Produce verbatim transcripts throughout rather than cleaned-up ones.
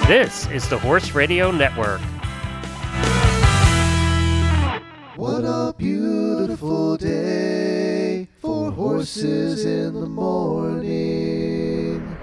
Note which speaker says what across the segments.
Speaker 1: This is the Horse Radio Network.
Speaker 2: What a beautiful day for horses in the morning.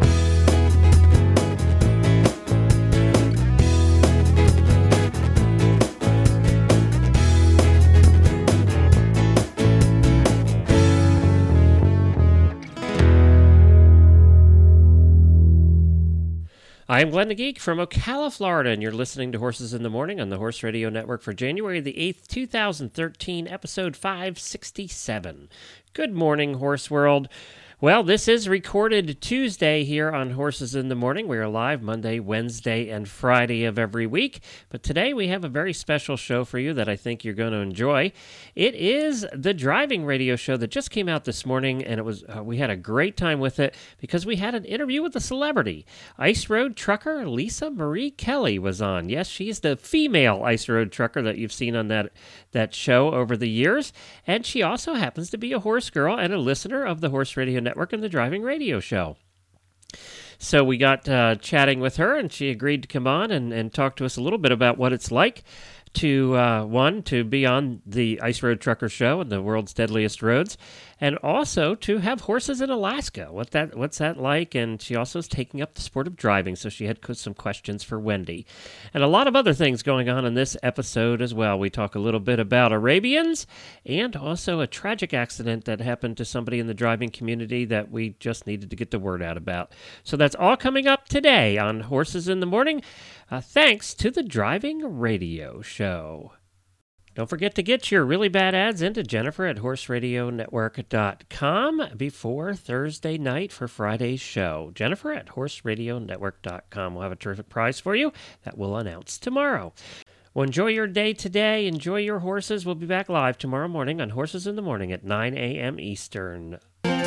Speaker 1: I'm Glenn the Geek from Ocala, Florida, and you're listening to Horses in the Morning on the Horse Radio Network for January the eighth, two thousand thirteen, episode five sixty-seven. Good morning, Horse World. Well, this is recorded Tuesday here on Horses in the Morning. We are live Monday, Wednesday, and Friday of every week. But today we have a very special show for you that I think you're going to enjoy. It is the driving radio show that just came out this morning, and it was uh, we had a great time with it because we had an interview with a celebrity. Ice Road trucker Lisa Marie Kelly was on. Yes, she's the female Ice Road trucker that you've seen on that, that show over the years. And she also happens to be a horse girl and a listener of the Horse Radio Network and the Driving Radio Show. So we got uh, chatting with her, and she agreed to come on and, and talk to us a little bit about what it's like to, uh, one, to be on the Ice Road Trucker Show and the world's deadliest roads, and also to have horses in Alaska. What that what's that like? And she also is taking up the sport of driving, so she had some questions for Wendy. And a lot of other things going on in this episode as well. We talk a little bit about Arabians and also a tragic accident that happened to somebody in the driving community that we just needed to get the word out about. So that's all coming up today on Horses in the Morning, uh, thanks to the Driving Radio Show. Don't forget to get your really bad ads into Jennifer at horse radio network dot com before Thursday night for Friday's show. Jennifer at horse radio network dot com. We'll have a terrific prize for you that we'll announce tomorrow. Well, enjoy your day today. Enjoy your horses. We'll be back live tomorrow morning on Horses in the Morning at nine a.m. Eastern.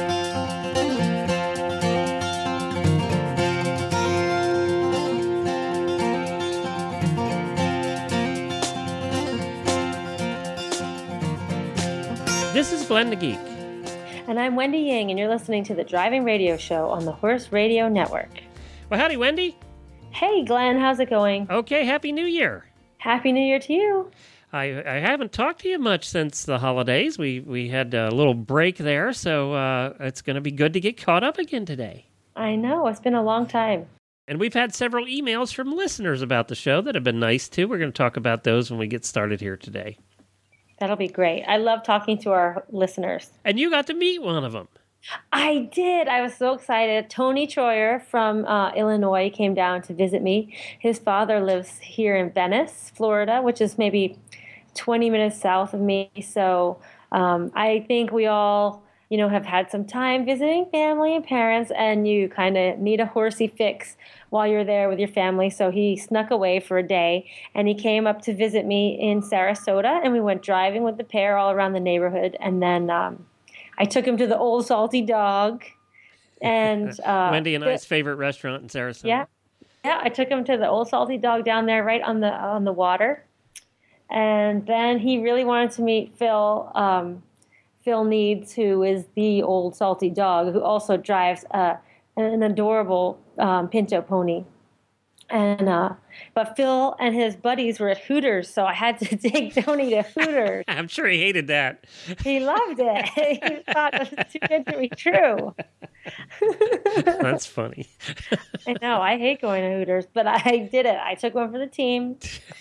Speaker 1: This is Glenn the Geek.
Speaker 3: And I'm Wendy Ying, and you're listening to the Driving Radio Show on the Horse Radio Network.
Speaker 1: Well, howdy, Wendy.
Speaker 3: Hey, Glenn. How's it going?
Speaker 1: Okay, Happy New Year.
Speaker 3: Happy New Year to you.
Speaker 1: I, I haven't talked to you much since the holidays. We we had a little break there, so uh, it's going to be good to get caught up again today.
Speaker 3: I know. It's been a long time.
Speaker 1: And we've had several emails from listeners about the show that have been nice, too. We're going to talk about those when we get started here today.
Speaker 3: That'll be great. I love talking to our listeners.
Speaker 1: And you got to meet one of them.
Speaker 3: I did. I was so excited. Tony Troyer from uh, Illinois came down to visit me. His father lives here in Venice, Florida, which is maybe twenty minutes south of me. So um, I think we all, you know, have had some time visiting family and parents, and you kind of need a horsey fix while you're there with your family. So he snuck away for a day, and he came up to visit me in Sarasota, and we went driving with the pair all around the neighborhood. And then um, I took him to the Old Salty Dog. And uh,
Speaker 1: Wendy and I's favorite restaurant in Sarasota.
Speaker 3: Yeah. Yeah, I took him to the Old Salty Dog down there right on the on the water. And then he really wanted to meet Phil, um, Phil Needs, who is the Old Salty Dog, who also drives uh, an adorable um, Pinto pony. And uh, but Phil and his buddies were at Hooters, so I had to take Tony to Hooters.
Speaker 1: I'm sure he hated that.
Speaker 3: He loved it. He thought it was too good to be true.
Speaker 1: That's funny.
Speaker 3: I know. I hate going to Hooters, but I did it. I took one for the team.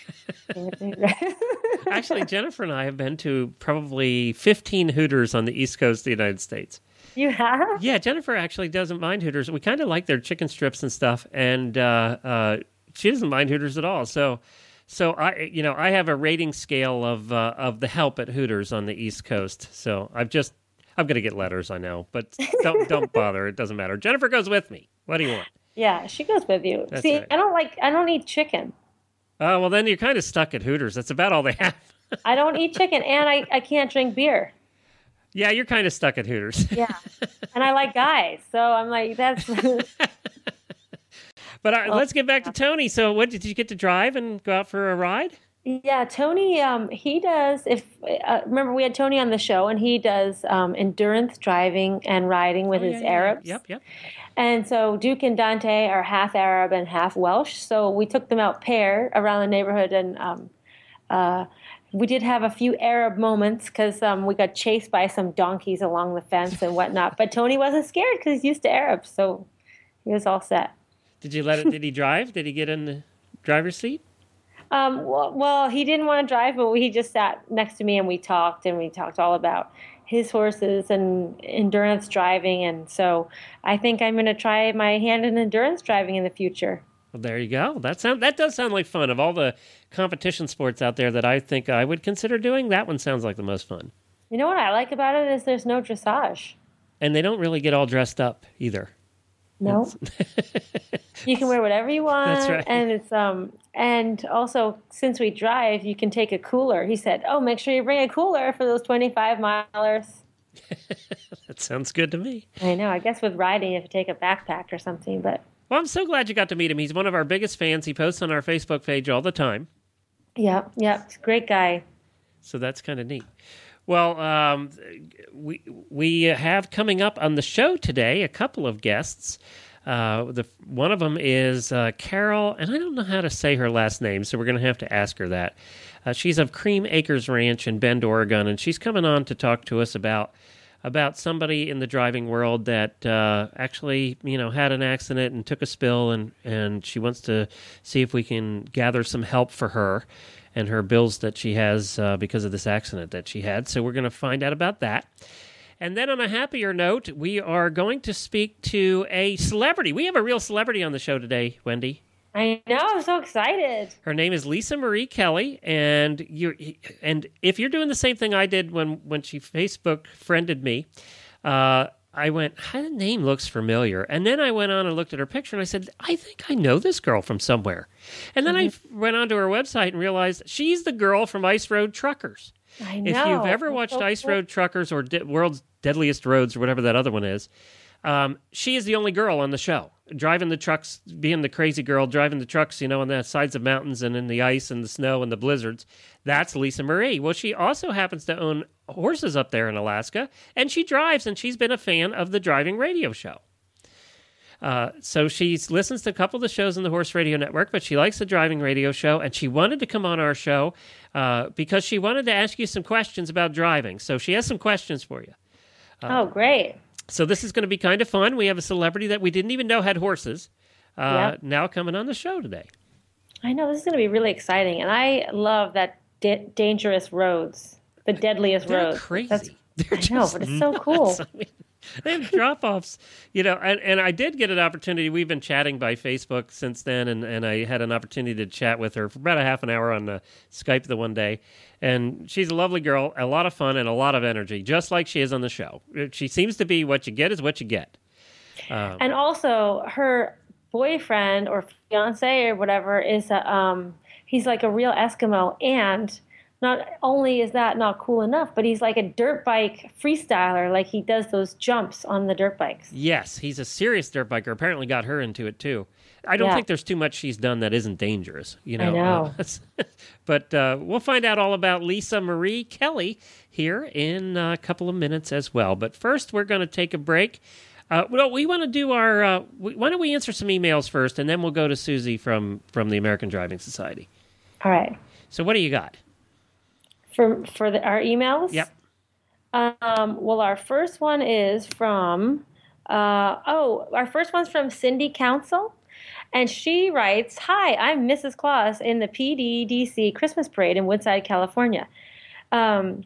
Speaker 1: Actually, Jennifer and I have been to probably fifteen Hooters on the East Coast of the United States.
Speaker 3: You have?
Speaker 1: Yeah, Jennifer actually doesn't mind Hooters. We kind of like their chicken strips and stuff, and uh, uh, she doesn't mind Hooters at all. So, so I, you know, I have a rating scale of uh, of the help at Hooters on the East Coast. So I've just, I'm going to get letters, I know, but don't don't bother. It doesn't matter. Jennifer goes with me. What do you want?
Speaker 3: Yeah, she goes with you.
Speaker 1: That's
Speaker 3: See,
Speaker 1: right.
Speaker 3: I don't like, I don't eat chicken.
Speaker 1: Oh, uh, well, then you're kind of stuck at Hooters. That's about all they have.
Speaker 3: I don't eat chicken, and I, I can't drink beer.
Speaker 1: Yeah, you're kind of stuck at Hooters.
Speaker 3: Yeah, and I like guys, so I'm like, that's...
Speaker 1: But uh, let's get back to Tony. So what, did you get to drive and go out for a ride?
Speaker 3: Yeah, Tony, um, he does, if, uh, remember we had Tony on the show and he does um, endurance driving and riding with
Speaker 1: Oh, yeah,
Speaker 3: his
Speaker 1: yeah, yeah.
Speaker 3: Arabs.
Speaker 1: Yep, yep.
Speaker 3: And so Duke and Dante are half Arab and half Welsh. So we took them out paired around the neighborhood and um, uh, we did have a few Arab moments because um, we got chased by some donkeys along the fence and whatnot. But Tony wasn't scared because he's used to Arabs, so he was all set.
Speaker 1: Did you let it? Did he drive? Did he get in the driver's seat?
Speaker 3: Um, well, well, he didn't want to drive, but he just sat next to me and we talked and we talked all about his horses and endurance driving. And so I think I'm going to try my hand in endurance driving in the future.
Speaker 1: Well, there you go. That sound that does sound like fun. Of all the competition sports out there that I think I would consider doing, that one sounds like the most fun.
Speaker 3: You know what I like about it is there's no dressage.
Speaker 1: And they don't really get all dressed up either.
Speaker 3: No. You can wear whatever you want.
Speaker 1: That's right.
Speaker 3: And it's um and also since we drive, you can take a cooler. He said, "Oh, make sure you bring a cooler for those twenty-five milers."
Speaker 1: That sounds good to me.
Speaker 3: I know. I guess with riding, you have to take a backpack or something, but
Speaker 1: Well, I'm so glad you got to meet him. He's one of our biggest fans. He posts on our Facebook page all the time.
Speaker 3: yeah, yeah, he's a great guy.
Speaker 1: So that's kind of neat. Well, um, we we have coming up on the show today a couple of guests. Uh, the one of them is uh, Carol, and I don't know how to say her last name, so we're going to have to ask her that. Uh, she's of Cream Acres Ranch in Bend, Oregon, and she's coming on to talk to us about about somebody in the driving world that uh, actually, you know, had an accident and took a spill, and, and she wants to see if we can gather some help for her and her bills that she has uh, because of this accident that she had. So we're going to find out about that. And then on a happier note, we are going to speak to a celebrity. We have a real celebrity on the show today, Wendy.
Speaker 3: I know. I'm so excited.
Speaker 1: Her name is Lisa Marie Kelly, and you and if you're doing the same thing I did when, when she Facebook friended me, uh, I went, her name looks familiar. And then I went on and looked at her picture, and I said, I think I know this girl from somewhere. And then mm-hmm. I went onto her website and realized she's the girl from Ice Road Truckers.
Speaker 3: I know.
Speaker 1: If you've ever watched so Ice cool. Road Truckers or De- World's Deadliest Roads or whatever that other one is, um, she is the only girl on the show. Driving the trucks, being the crazy girl, driving the trucks, you know, on the sides of mountains and in the ice and the snow and the blizzards. That's Lisa Marie. Well, she also happens to own horses up there in Alaska, and she drives, and she's been a fan of the driving radio show. Uh, so she listens to a couple of the shows on the Horse Radio Network, but she likes the driving radio show, and she wanted to come on our show uh, because she wanted to ask you some questions about driving. So she has some questions for you.
Speaker 3: Uh, oh, great.
Speaker 1: So this is going to be kind of fun. We have a celebrity that we didn't even know had horses uh,
Speaker 3: yep.
Speaker 1: now coming on the show today.
Speaker 3: I know. This is going to be really exciting. And I love that da- dangerous roads, the deadliest
Speaker 1: They're
Speaker 3: roads.
Speaker 1: crazy.
Speaker 3: That's,
Speaker 1: They're
Speaker 3: I know, but it's so cool.
Speaker 1: I mean, they have drop-offs, you know, and, and I did get an opportunity. We've been chatting by Facebook since then, and, and I had an opportunity to chat with her for about a half an hour on uh, Skype the one day. And she's a lovely girl, a lot of fun, and a lot of energy, just like she is on the show. She seems to be what you get is what you get. Um,
Speaker 3: and also, her boyfriend or fiance or whatever is a, um, he's like a real Eskimo, and not only is that not cool enough, but he's like a dirt bike freestyler. Like he does those jumps on the dirt bikes.
Speaker 1: Yes, he's a serious dirt biker. Apparently got her into it too. I don't
Speaker 3: yeah.
Speaker 1: think there's too much she's done that isn't dangerous. You know,
Speaker 3: I know.
Speaker 1: Uh, but uh, we'll find out all about Lisa Marie Kelly here in a couple of minutes as well. But first, we're going to take a break. Uh, well, we want to do our. Uh, we, why don't we answer some emails first, and then we'll go to Susie from from the American Driving Society.
Speaker 3: All right.
Speaker 1: So, what do you got?
Speaker 3: For for the, our emails?
Speaker 1: Yep.
Speaker 3: Um, well, our first one is from, uh, oh, our first one's from Cindy Council. And she writes, hi, I'm Missus Claus in the P D D C Christmas Parade in Woodside, California. Um,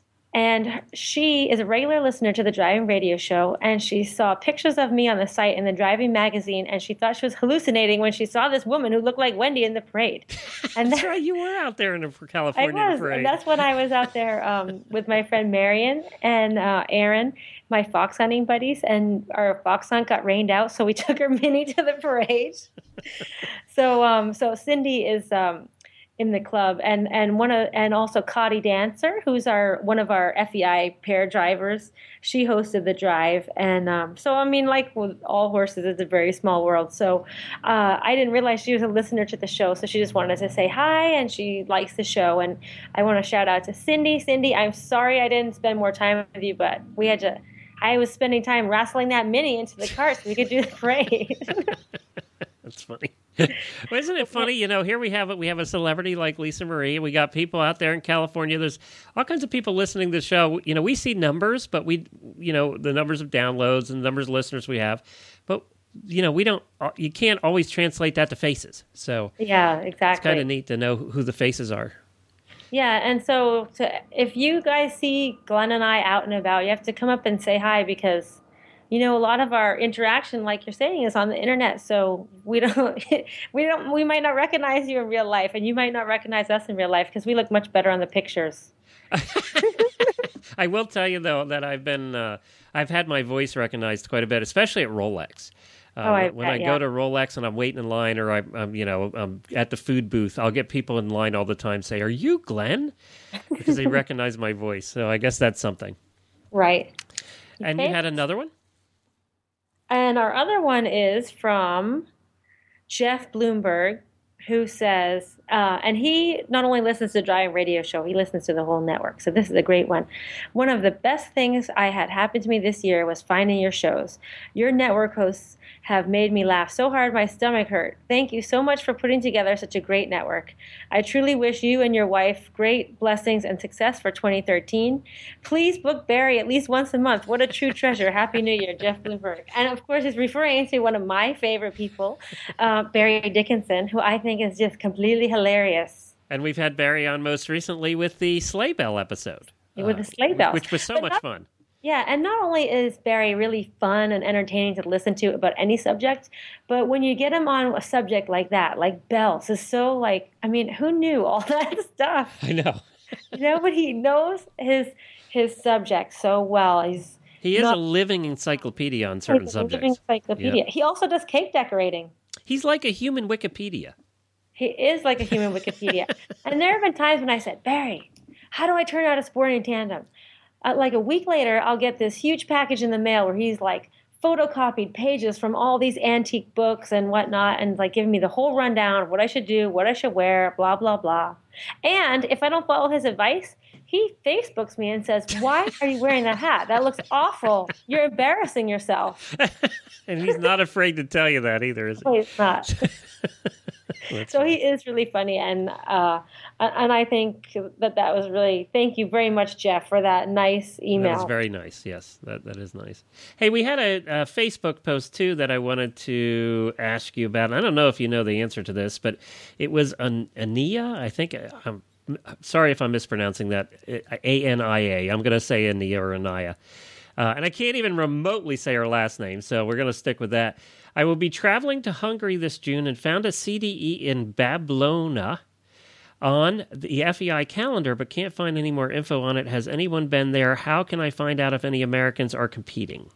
Speaker 3: and she is a regular listener to the driving radio show, and she saw pictures of me on the site in the driving magazine, and she thought she was hallucinating when she saw this woman who looked like Wendy in the parade. And
Speaker 1: that's
Speaker 3: that,
Speaker 1: right, you were out there in the California
Speaker 3: I was,
Speaker 1: parade.
Speaker 3: And that's when I was out there um, with my friend Marion and uh, Aaron, my fox hunting buddies, and our fox hunt got rained out, so we took our Minnie to the parade. so, um, so Cindy is um, in the club, and and one of and also Cotty Dancer, who's our one of our F E I pair drivers. She hosted the drive, and um, so I mean, like with all horses, it's a very small world. So uh, I didn't realize she was a listener to the show, so she just wanted to say hi, and she likes the show. And I want to shout out to Cindy. Cindy, I'm sorry I didn't spend more time with you, but we had to. I was spending time wrestling that mini into the cart so we could do the parade.
Speaker 1: That's funny. Well, isn't it funny? You know, here we have it. We have a celebrity like Lisa Marie. We got people out there in California. There's all kinds of people listening to the show. You know, we see numbers, but we, you know, the numbers of downloads and the numbers of listeners we have. But, you know, we don't, you can't always translate that to faces. So
Speaker 3: yeah, exactly.
Speaker 1: It's kind of neat to know who the faces are.
Speaker 3: Yeah, and so to, if you guys see Glenn and I out and about, you have to come up and say hi because, you know, a lot of our interaction, like you're saying, is on the internet. So we don't, we don't, we might not recognize you in real life, and you might not recognize us in real life because we look much better on the pictures.
Speaker 1: I will tell you though that I've been, uh, I've had my voice recognized quite a bit, especially at Rolex. Uh,
Speaker 3: oh, I
Speaker 1: when
Speaker 3: bet,
Speaker 1: I
Speaker 3: yeah.
Speaker 1: go to Rolex and I'm waiting in line, or I, I'm, you know, I'm at the food booth, I'll get people in line all the time say, "Are you Glenn?" Because they recognize my voice. So I guess that's something.
Speaker 3: Right.
Speaker 1: And
Speaker 3: Okay.
Speaker 1: you had another one?
Speaker 3: And our other one is from Jeff Bloomberg, who says, uh, and he not only listens to the Driving Radio Show, he listens to the whole network. So this is a great one. One of the best things I had happen to me this year was finding your shows. Your network hosts have made me laugh so hard my stomach hurt. Thank you so much for putting together such a great network. I truly wish you and your wife great blessings and success for twenty thirteen. Please book Barry at least once a month. What a true treasure. Happy New Year, Jeff Bloomberg. And of course, he's referring to one of my favorite people, uh, Barry Dickinson, who I think is just completely hilarious.
Speaker 1: And we've had Barry on most recently with the Sleigh Bell episode.
Speaker 3: With the
Speaker 1: uh,
Speaker 3: sleigh bells.
Speaker 1: Which was so
Speaker 3: But
Speaker 1: much
Speaker 3: not-
Speaker 1: fun.
Speaker 3: Yeah, and not only is Barry really fun and entertaining to listen to about any subject, but when you get him on a subject like that, like bells, is so like, I mean, who knew all that stuff?
Speaker 1: I know.
Speaker 3: You know, but he knows his his subject so well. He's
Speaker 1: He is
Speaker 3: not-
Speaker 1: a living encyclopedia on certain
Speaker 3: like a living
Speaker 1: subjects.
Speaker 3: encyclopedia. He also does cake decorating.
Speaker 1: He's like a human Wikipedia.
Speaker 3: He is like a human Wikipedia. And there have been times when I said, Barry, how do I turn out a sporting tandem? Uh, like a week later, I'll get this huge package in the mail where he's like photocopied pages from all these antique books and whatnot, and like giving me the whole rundown of what I should do, what I should wear, blah, blah, blah. And if I don't follow his advice, he Facebooks me and says, why are you wearing that hat? That looks awful. You're embarrassing yourself.
Speaker 1: And he's not afraid to tell you that either, is he?
Speaker 3: No, he's not.
Speaker 1: That's
Speaker 3: So
Speaker 1: funny.
Speaker 3: he is really funny, and uh, and I think that that was really. Thank you very much, Jeff, for that nice email.
Speaker 1: That was very nice. Yes, that that is nice. Hey, we had a, a Facebook post too that I wanted to ask you about. I don't know if you know the answer to this, but it was an Ania. I think I'm sorry if I'm mispronouncing that. A N I A. I'm going to say Ania or Anaya. Uh, and I can't even remotely say her last name, so we're going to stick with that. I will be traveling to Hungary this June and found a C D E in Bablona on the F E I calendar, but can't find any more info on it. Has anyone been there? How can I find out if any Americans are competing?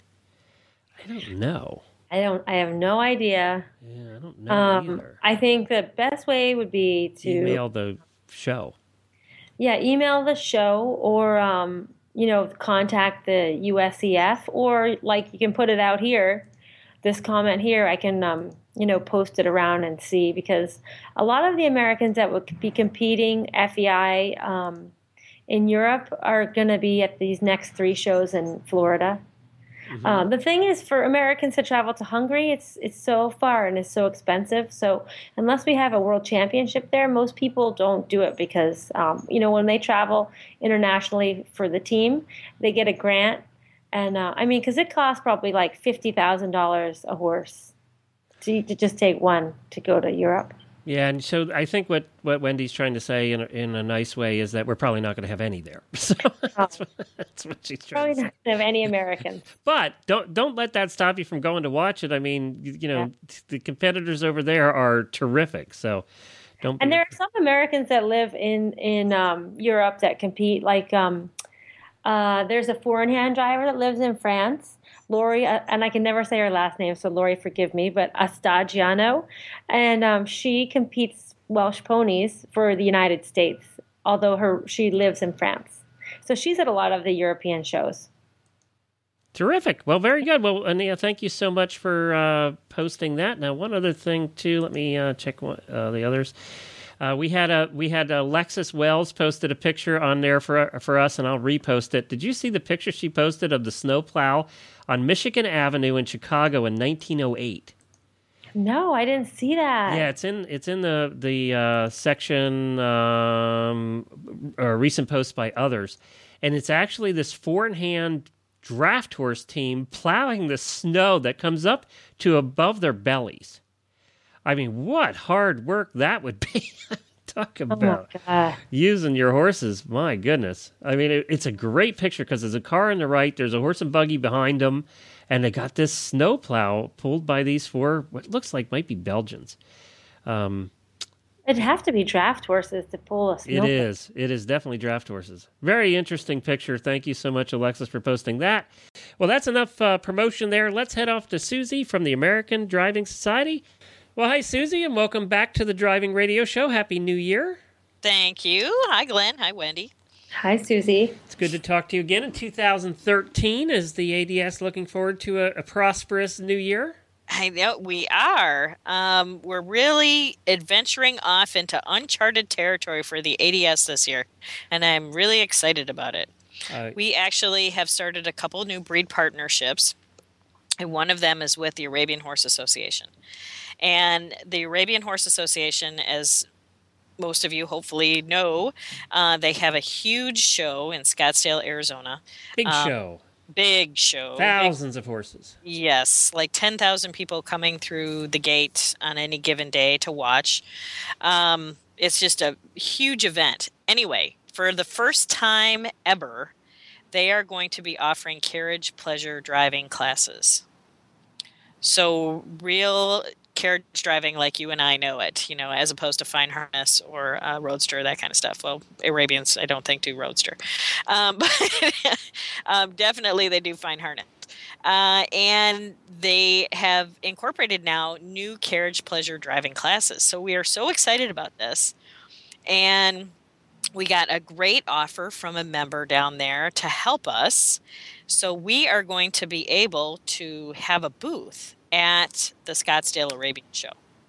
Speaker 1: I don't know.
Speaker 3: I don't. I have no idea.
Speaker 1: Yeah, I don't know
Speaker 3: Um,
Speaker 1: either.
Speaker 3: I think the best way would be to
Speaker 1: Email the show.
Speaker 3: yeah, email the show or um, you know, contact the U S E F, or like you can put it out here. This comment here, I can um, you know, post it around and see, because a lot of the Americans that would be competing F E I um, in Europe are going to be at these next three shows in Florida.
Speaker 1: Mm-hmm.
Speaker 3: Um, the thing is, for Americans to travel to Hungary, it's it's so far and it's so expensive. So unless we have a world championship there, most people don't do it because, um, you know, when they travel internationally for the team, they get a grant. And uh, I mean, because it costs probably like fifty thousand dollars a horse to, to just take one to go to Europe.
Speaker 1: Yeah, and so I think what, what Wendy's trying to say in a, in a nice way is that we're probably not going to have any there. So that's, what, that's what she's trying
Speaker 3: Probably
Speaker 1: to say.
Speaker 3: not gonna have any Americans.
Speaker 1: But don't don't let that stop you from going to watch it. I mean, you, you know,
Speaker 3: Yeah.
Speaker 1: the competitors over there are terrific. So don't.
Speaker 3: And
Speaker 1: be-
Speaker 3: there are some Americans that live in in um, Europe that compete. Like um, uh, there's a four-in-hand driver that lives in France, Lori, uh, and I can never say her last name, so Lori, forgive me, but Astagiano, and um, she competes Welsh ponies for the United States, although her she lives in France. So she's at a lot of the European shows.
Speaker 1: Terrific. Well, very good. Well, Ania, thank you so much for uh, posting that. Now, one other thing, too. Let me uh, check one, uh, the others. Uh, we had a we had Alexis Wells posted a picture on there for for us, and I'll repost it. Did you see the picture she posted of the snowplow on Michigan Avenue in Chicago in nineteen oh eight?
Speaker 3: No, I didn't see that.
Speaker 1: Yeah, it's in it's in the the uh, section um, or recent posts by others, and it's actually this four in hand draft horse team plowing the snow that comes up to above their bellies. I mean, what hard work that would be. Talk about
Speaker 3: oh
Speaker 1: using your horses. My goodness. I mean, it, it's a great picture because there's a car on the right, there's a horse and buggy behind them, and they got this snowplow pulled by these four, what looks like might be Belgians. Um,
Speaker 3: It'd have to be draft horses to pull a snow.
Speaker 1: It is. It is definitely draft horses. Very interesting picture. Thank you so much, Alexis, for posting that. Well, that's enough uh, promotion there. Let's head off to Susie from the American Driving Society. Well, hi, Susie, and welcome back to the Driving Radio Show. Happy New Year.
Speaker 4: Thank you. Hi, Glenn. Hi, Wendy.
Speaker 3: Hi, Susie.
Speaker 1: It's good to talk to you again in two thousand thirteen. Is the A D S looking forward to a, a prosperous new year?
Speaker 4: I know we are. Um, we're really adventuring off into uncharted territory for the A D S this year, and I'm really excited about it. Uh, we actually have started a couple new breed partnerships, and one of them is with the Arabian Horse Association. And the Arabian Horse Association, as most of you hopefully know, uh, they have a huge show in Scottsdale, Arizona.
Speaker 1: Big
Speaker 4: um,
Speaker 1: show.
Speaker 4: Big show.
Speaker 1: Thousands
Speaker 4: big,
Speaker 1: of horses.
Speaker 4: Yes, like ten thousand people coming through the gate on any given day to watch. Um, it's just a huge event. Anyway, for the first time ever, they are going to be offering carriage pleasure driving classes. So real carriage driving like you and I know it, you know, as opposed to fine harness or uh, roadster, that kind of stuff. Well, Arabians, I don't think, do roadster. Um, but um, definitely they do fine harness. Uh, and they have incorporated now new carriage pleasure driving classes. So we are so excited about this. And we got a great offer from a member down there to help us. So we are going to be able to have a booth at the Scottsdale Arabian Show.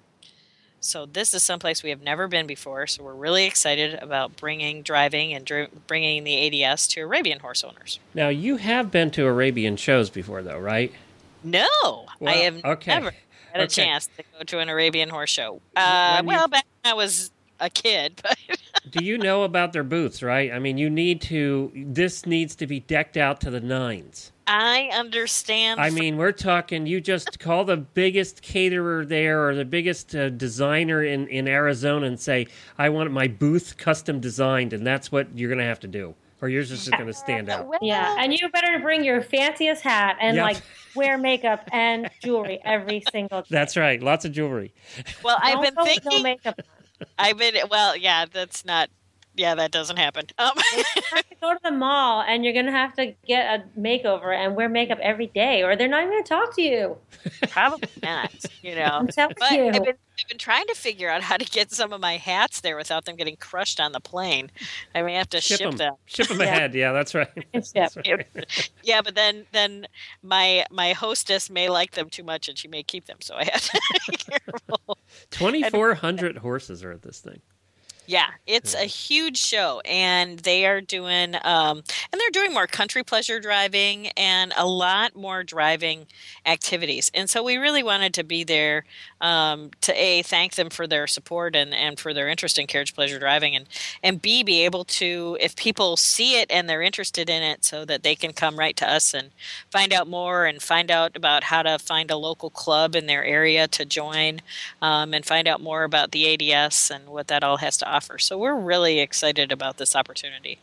Speaker 4: So this is someplace we have never been before, so we're really excited about bringing driving and dri- bringing the A D S to Arabian horse owners.
Speaker 1: Now, you have been to Arabian shows before, though, right?
Speaker 4: No,
Speaker 1: well,
Speaker 4: I have
Speaker 1: okay.
Speaker 4: never had a
Speaker 1: okay.
Speaker 4: chance to go to an Arabian horse show. Uh, well, you... back when I was a kid, but...
Speaker 1: Do you know about their booths, right? I mean, you need to, this needs to be decked out to the nines.
Speaker 4: I understand.
Speaker 1: I mean, we're talking, you just call the biggest caterer there or the biggest uh, designer in, in Arizona and say, I want my booth custom designed, and that's what you're going to have to do. Or yours is just going to stand out.
Speaker 3: Yeah, and you better bring your fanciest hat and,
Speaker 1: yep.
Speaker 3: like, wear makeup and jewelry every single day.
Speaker 1: That's right. Lots of jewelry.
Speaker 4: Well, I've been
Speaker 3: Don't
Speaker 4: thinking...
Speaker 3: No makeup on.
Speaker 4: I've been, well, yeah, that's not, yeah, that doesn't happen. Um,
Speaker 3: you have to go to the mall and you're going to have to get a makeover and wear makeup every day or they're not even going to talk to you.
Speaker 4: Probably not, you know.
Speaker 3: I'm telling
Speaker 4: but
Speaker 3: you.
Speaker 4: I've been, I've been trying to figure out how to get some of my hats there without them getting crushed on the plane. I may have to ship,
Speaker 1: ship them.
Speaker 4: them.
Speaker 1: Ship them
Speaker 3: yeah.
Speaker 1: ahead. Yeah, that's right.
Speaker 3: That's
Speaker 1: right.
Speaker 4: Yeah, but then then my my hostess may like them too much and she may keep them, so I have to be careful.
Speaker 1: twenty-four hundred horses are at this thing.
Speaker 4: Yeah, it's a huge show, and they are doing, um, and they're doing more country pleasure driving and a lot more driving activities. And so we really wanted to be there um, to A, thank them for their support and, and for their interest in carriage pleasure driving, and, and B, be able to, if people see it and they're interested in it, so that they can come right to us and find out more and find out about how to find a local club in their area to join um, and find out more about the A D S and what that all has to offer. offer. So we're really excited about this opportunity.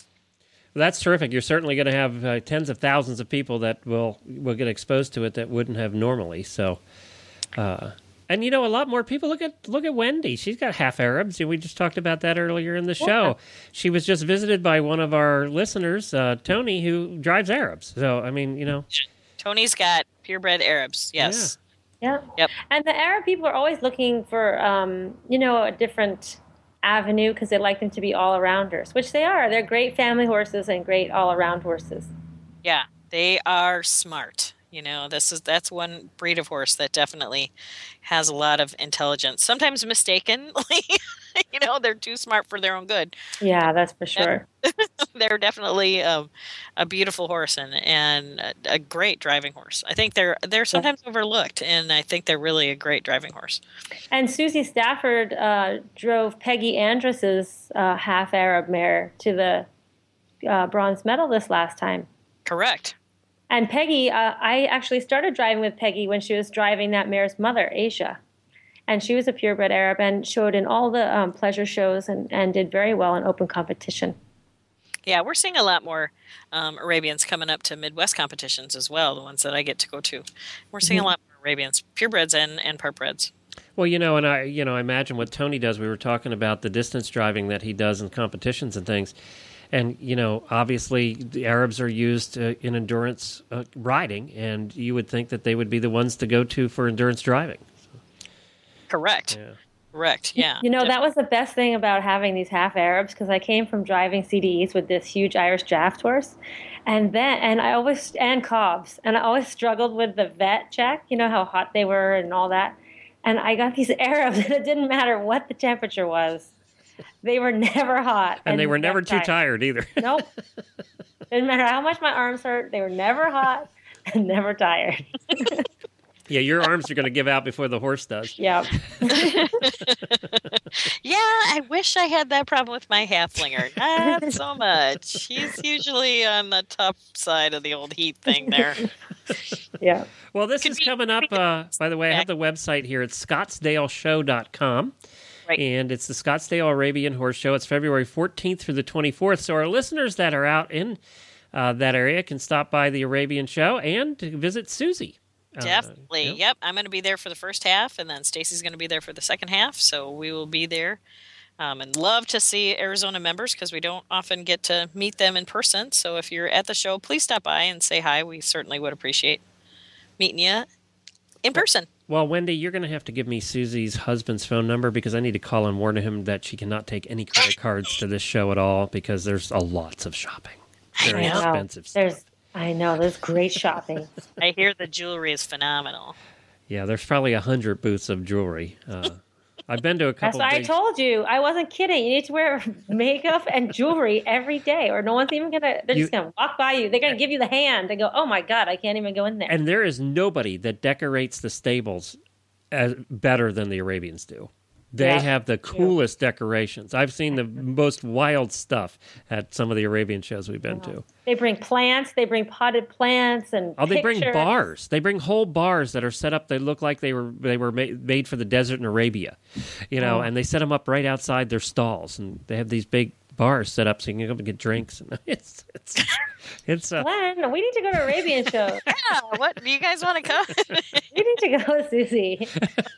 Speaker 1: Well, that's terrific. You're certainly going to have uh, tens of thousands of people that will will get exposed to it that wouldn't have normally. So, uh, and you know, a lot more people. Look at look at Wendy. She's got half Arabs. We just talked about that earlier in the show. Yeah. She was just visited by one of our listeners, uh, Tony, who drives Arabs. So, I mean, you know,
Speaker 4: Tony's got purebred Arabs. Yes.
Speaker 1: Yeah.
Speaker 3: Yeah.
Speaker 4: Yep.
Speaker 3: And the Arab people are always looking for, um, you know, a different avenue because they like them to be all-arounders, which they are. They're great family horses and great all-around horses.
Speaker 4: Yeah, they are smart. You know, this is that's one breed of horse that definitely has a lot of intelligence. Sometimes mistakenly, you know, they're too smart for their own good.
Speaker 3: Yeah, that's for sure.
Speaker 4: They're definitely um, a beautiful horse and and a, a great driving horse. I think they're they're sometimes overlooked, and I think they're really a great driving horse.
Speaker 3: And Susie Stafford uh, drove Peggy Andrus's uh, half Arab mare to the uh, bronze medal this last time.
Speaker 4: Correct.
Speaker 3: And Peggy, uh, I actually started driving with Peggy when she was driving that mare's mother, Asia. And she was a purebred Arab and showed in all the um, pleasure shows and, and did very well in open competition.
Speaker 4: Yeah, we're seeing a lot more um, Arabians coming up to Midwest competitions as well, the ones that I get to go to. We're seeing mm-hmm. a lot more Arabians, purebreds and, and purebreds.
Speaker 1: Well, you know, and I, you know, I imagine what Tony does. We were talking about the distance driving that he does in competitions and things. And, you know, obviously the Arabs are used uh, in endurance uh, riding, and you would think that they would be the ones to go to for endurance driving. So,
Speaker 4: correct.
Speaker 1: Yeah.
Speaker 4: Correct, yeah.
Speaker 3: You know, definitely. That was the best thing about having these half Arabs, because I came from driving C D Es with this huge Irish draft horse. And then, and I always, and Cobbs, and I always struggled with the vet check, you know, how hot they were and all that. And I got these Arabs, and it didn't matter what the temperature was. They were never hot.
Speaker 1: And, and they were never too tired, tired either.
Speaker 3: Nope. Didn't matter how much my arms hurt. They were never hot and never tired.
Speaker 1: Yeah, your arms are going to give out before the horse does.
Speaker 3: Yeah.
Speaker 4: Yeah, I wish I had that problem with my halflinger. Not so much. He's usually on the tough side of the old heat thing there.
Speaker 3: Yeah.
Speaker 1: Well, this
Speaker 4: Could
Speaker 1: is
Speaker 4: be,
Speaker 1: coming up. Uh, by the way, I have the website here. It's scottsdale show dot com.
Speaker 4: Right.
Speaker 1: And it's the Scottsdale Arabian Horse Show. It's February fourteenth through the twenty-fourth. So our listeners that are out in uh, that area can stop by the Arabian Show and visit Susie.
Speaker 4: Definitely.
Speaker 1: Uh, yep.
Speaker 4: yep. I'm going to be there for the first half, and then Stacy's going to be there for the second half. So we will be there. Um, and love to see Arizona members because we don't often get to meet them in person. So if you're at the show, please stop by and say hi. We certainly would appreciate meeting you in person.
Speaker 1: Well, Wendy, you're going to have to give me Susie's husband's phone number because I need to call and warn him that she cannot take any credit cards to this show at all because there's a lots of shopping. Very
Speaker 3: I know.
Speaker 1: expensive stuff.
Speaker 3: There's, I know, there's great shopping.
Speaker 4: I hear the jewelry is phenomenal.
Speaker 1: Yeah, there's probably a hundred booths of jewelry. Uh, I've been to a couple.
Speaker 3: That's what
Speaker 1: big...
Speaker 3: I told you. I wasn't kidding. You need to wear makeup and jewelry every day, or no one's even gonna. They're
Speaker 1: You...
Speaker 3: just gonna walk by you. They're gonna give you the hand and go, "Oh my God, I can't even go in there."
Speaker 1: And there is nobody that decorates the stables as better than the Arabians do. They
Speaker 3: yeah.
Speaker 1: have the coolest yeah. decorations. I've seen the most wild stuff at some of the Arabian shows we've been yeah. to.
Speaker 3: They bring plants. They bring potted plants and
Speaker 1: oh, they
Speaker 3: pictures.
Speaker 1: bring bars. They bring whole bars that are set up. They look like they were they were made, made for the desert in Arabia, you know. Oh. And they set them up right outside their stalls, and they have these big bars set up so you can go and get drinks. And it's it's it's. Uh,
Speaker 3: Glenn, we need to go to Arabian shows.
Speaker 4: Yeah, what do you guys want to come?
Speaker 3: We need to go, Susie.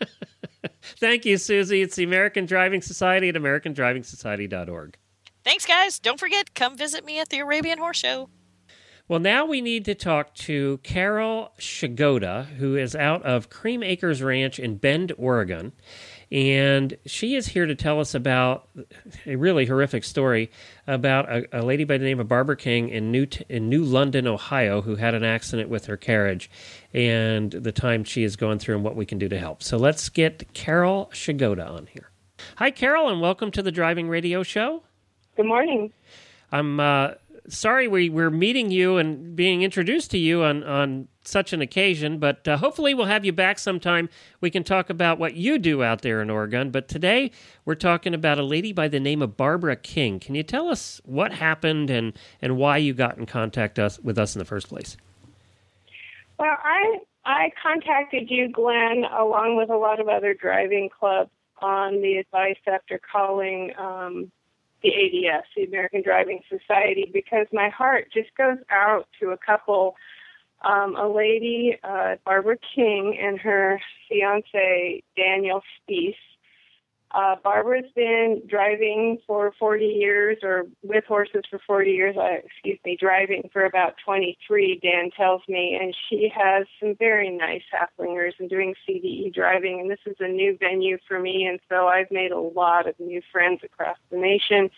Speaker 1: Thank you, Susie. It's the American Driving Society at american driving society dot org.
Speaker 4: Thanks, guys. Don't forget, come visit me at the Arabian Horse Show.
Speaker 1: Well, now we need to talk to Carol Shigoda, who is out of Cream Acres Ranch in Bend, Oregon. And she is here to tell us about a really horrific story about a, a lady by the name of Barbara King in New in New London, Ohio, who had an accident with her carriage, and the time she is going through and what we can do to help. So let's get Carol Shigoda on here. Hi, Carol, and welcome to the Driving Radio Show.
Speaker 5: Good morning.
Speaker 1: I'm uh, sorry we, we're meeting you and being introduced to you on, on such an occasion, but uh, hopefully we'll have you back sometime. We can talk about what you do out there in Oregon, but today we're talking about a lady by the name of Barbara King. Can you tell us what happened and, and why you got in contact us, with us in the first place?
Speaker 5: Well, I I contacted you, Glenn, along with a lot of other driving clubs on the advice after calling um, the A D S, the American Driving Society, because my heart just goes out to a couple. Um, a lady, uh, Barbara King, and her fiance, Daniel Spies. Uh, Barbara's been driving for forty years, or with horses for forty years, uh, excuse me, driving for about twenty-three, Dan tells me, and she has some very nice halflingers and doing C D E driving, and this is a new venue for me, and so I've made a lot of new friends across the nation.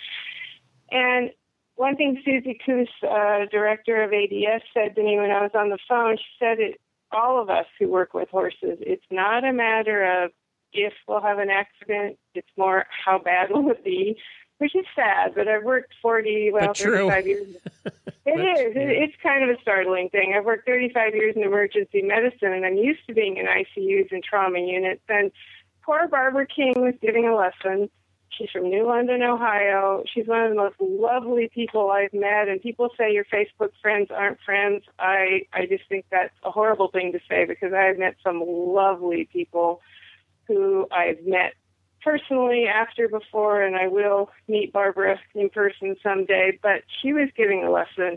Speaker 5: And one thing Susie Coos, uh, director of A D S, said to me when I was on the phone, she said, it, all of us who work with horses, it's not a matter of if we'll have an accident, it's more how bad will it be, which is sad, but I've worked forty, well,
Speaker 1: but true.
Speaker 5: thirty-five years. It is. Yeah. It's kind of a startling thing. I've worked thirty-five years in emergency medicine, and I'm used to being in I C Us and trauma units. And poor Barbara King was giving a lesson. She's from New London, Ohio. She's one of the most lovely people I've met, and people say your Facebook friends aren't friends. I, I just think that's a horrible thing to say, because I've met some lovely people who I've met personally, after, before, and I will meet Barbara in person someday. But she was giving a lesson,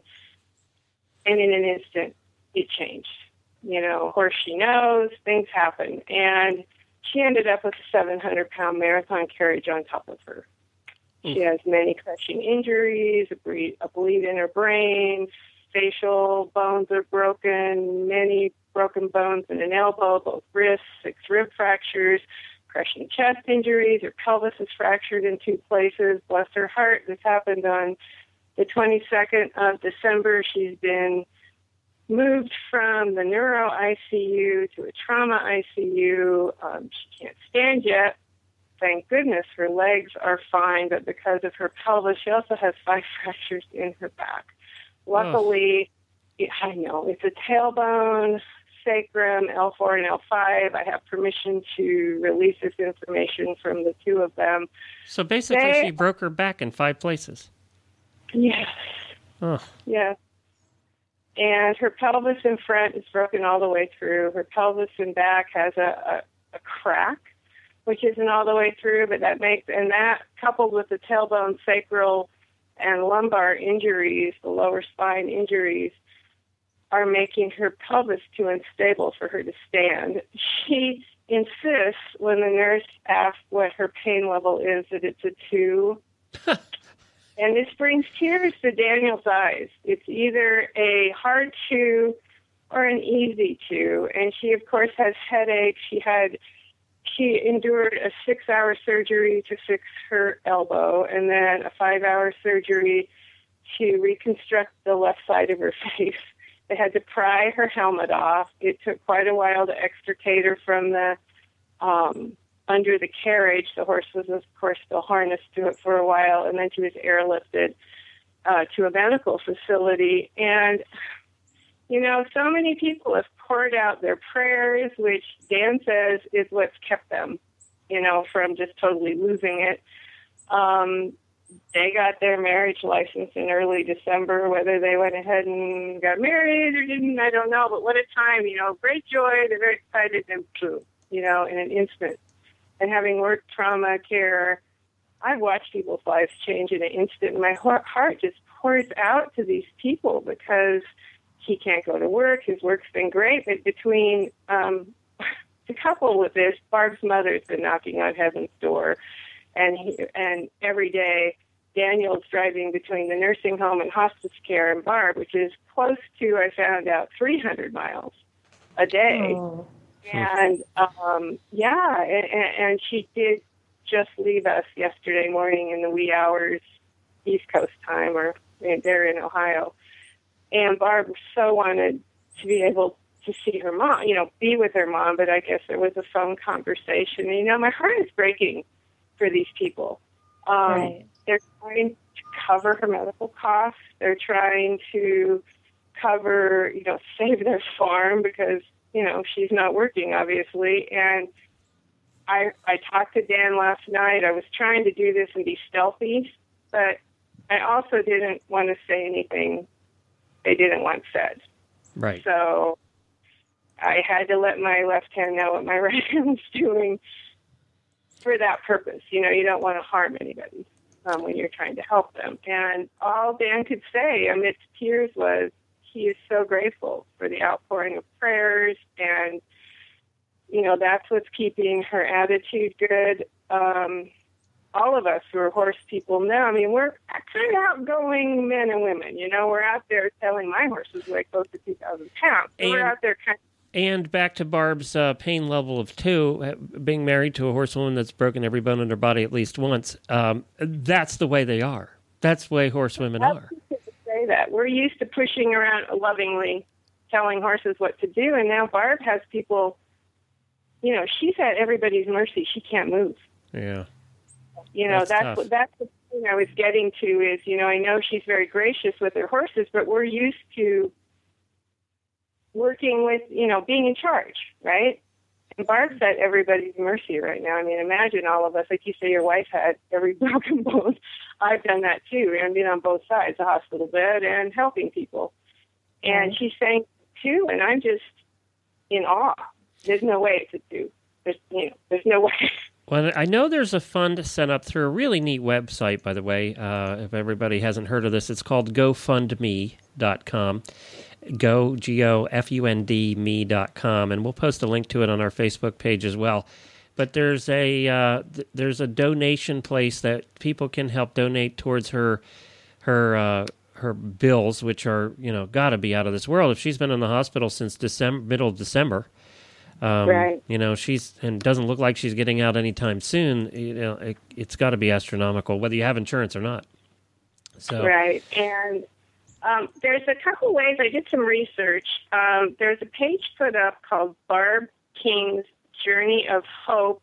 Speaker 5: and in an instant, it changed. You know, of course she knows, things happen. And she ended up with a seven hundred pound marathon carriage on top of her. She has many crushing injuries, a bleed, a bleed in her brain, facial bones are broken, many broken bones in an elbow, both wrists, six rib fractures, crushing chest injuries. Her pelvis is fractured in two places. Bless her heart. This happened on the twenty-second of December. She's been moved from the neuro I C U to a trauma I C U. Um, she can't stand yet. Thank goodness her legs are fine, but because of her pelvis, she also has five fractures in her back. Luckily, oh. I know, it's a tailbone, sacrum, L four and L five. I have permission to release this information from the two of them.
Speaker 1: So basically, they, she broke her back in five places.
Speaker 5: Yes.
Speaker 1: Oh.
Speaker 5: Yes. And her pelvis in front is broken all the way through. Her pelvis in back has a, a, a crack, which isn't all the way through, but that makes, and that coupled with the tailbone, sacral, and lumbar injuries, the lower spine injuries, are making her pelvis too unstable for her to stand. She insists, when the nurse asks what her pain level is, that it's a two. And this brings tears to Daniel's eyes. It's either a hard two or an easy two. And she, of course, has headaches. She had, she endured a six-hour surgery to fix her elbow, and then a five-hour surgery to reconstruct the left side of her face. They had to pry her helmet off. It took quite a while to extricate her from the um, under the carriage. The horse was, of course, still harnessed to it for a while, and then she was airlifted uh, to a medical facility. And, you know, so many people have poured out their prayers, which Dan says is what's kept them, you know, from just totally losing it. Um, they got their marriage license in early December. Whether they went ahead and got married or didn't, I don't know. But what a time, you know, great joy. They're very excited, and boom, you know, in an instant. And having worked trauma care, I've watched people's lives change in an instant. And my heart just pours out to these people, because he can't go to work. His work's been great. But between, um, to couple with this, Barb's mother's been knocking on heaven's door. And he, and every day, Daniel's driving between the nursing home and hospice care and Barb, which is close to, I found out, three hundred miles a day. Oh. And, um, yeah, and, and she did just leave us yesterday morning in the wee hours, East Coast time, or they're in Ohio. And Barb so wanted to be able to see her mom, you know, be with her mom, but I guess there was a phone conversation. And, you know, my heart is breaking for these people. Um, right. They're trying to cover her medical costs. They're trying to cover, you know, save their farm, because, you know, she's not working, obviously. And I I talked to Dan last night. I was trying to do this and be stealthy, but I also didn't want to say anything they didn't want said.
Speaker 1: Right.
Speaker 5: So I had to let my left hand know what my right hand was doing for that purpose. You know, you don't want to harm anybody um, when you're trying to help them. And all Dan could say amidst tears was, he is so grateful for the outpouring of prayers, and you know, that's what's keeping her attitude good. Um, all of us who are horse people know, I mean, we're kind of outgoing men and women, you know, we're out there telling my horses weigh close to two thousand pounds. So
Speaker 1: and,
Speaker 5: we're out there kind of.
Speaker 1: And back to Barb's uh, pain level of two, being married to a horsewoman that's broken every bone in her body at least once, um, that's the way they are. That's the way horsewomen are.
Speaker 5: Say that. We're used to pushing around lovingly, telling horses what to do, and now Barb has people, you know, she's at everybody's mercy. She can't move.
Speaker 1: Yeah.
Speaker 5: You know,
Speaker 1: that's
Speaker 5: that's
Speaker 1: tough.
Speaker 5: what that's the thing I was getting to is, you know, I know she's very gracious with her horses, but we're used to working with, you know, being in charge, right? And Barb's at everybody's mercy right now. I mean, imagine all of us, like you say, your wife had every broken bone. I've done that too, and been on both sides, the hospital bed and helping people. And mm-hmm. she's saying too, and I'm just in awe. There's no way it's a two. There's, you know, there's no way.
Speaker 1: Well, I know there's a fund set up through a really neat website, by the way. Uh, if everybody hasn't heard of this, it's called go fund me dot com. Go, G O F U N D, me dot com, and we'll post a link to it on our Facebook page as well. But there's a uh, th- there's a donation place that people can help donate towards her her uh, her bills, which are, you know, got to be out of this world. If she's been in the hospital since December, middle of December, um,
Speaker 5: right?
Speaker 1: You know, she's and doesn't look like she's getting out anytime soon. You know, it, it's got to be astronomical, whether you have insurance or not. So
Speaker 5: right, and. Um, there's a couple ways. I did some research. Um, there's a page put up called Barb King's Journey of Hope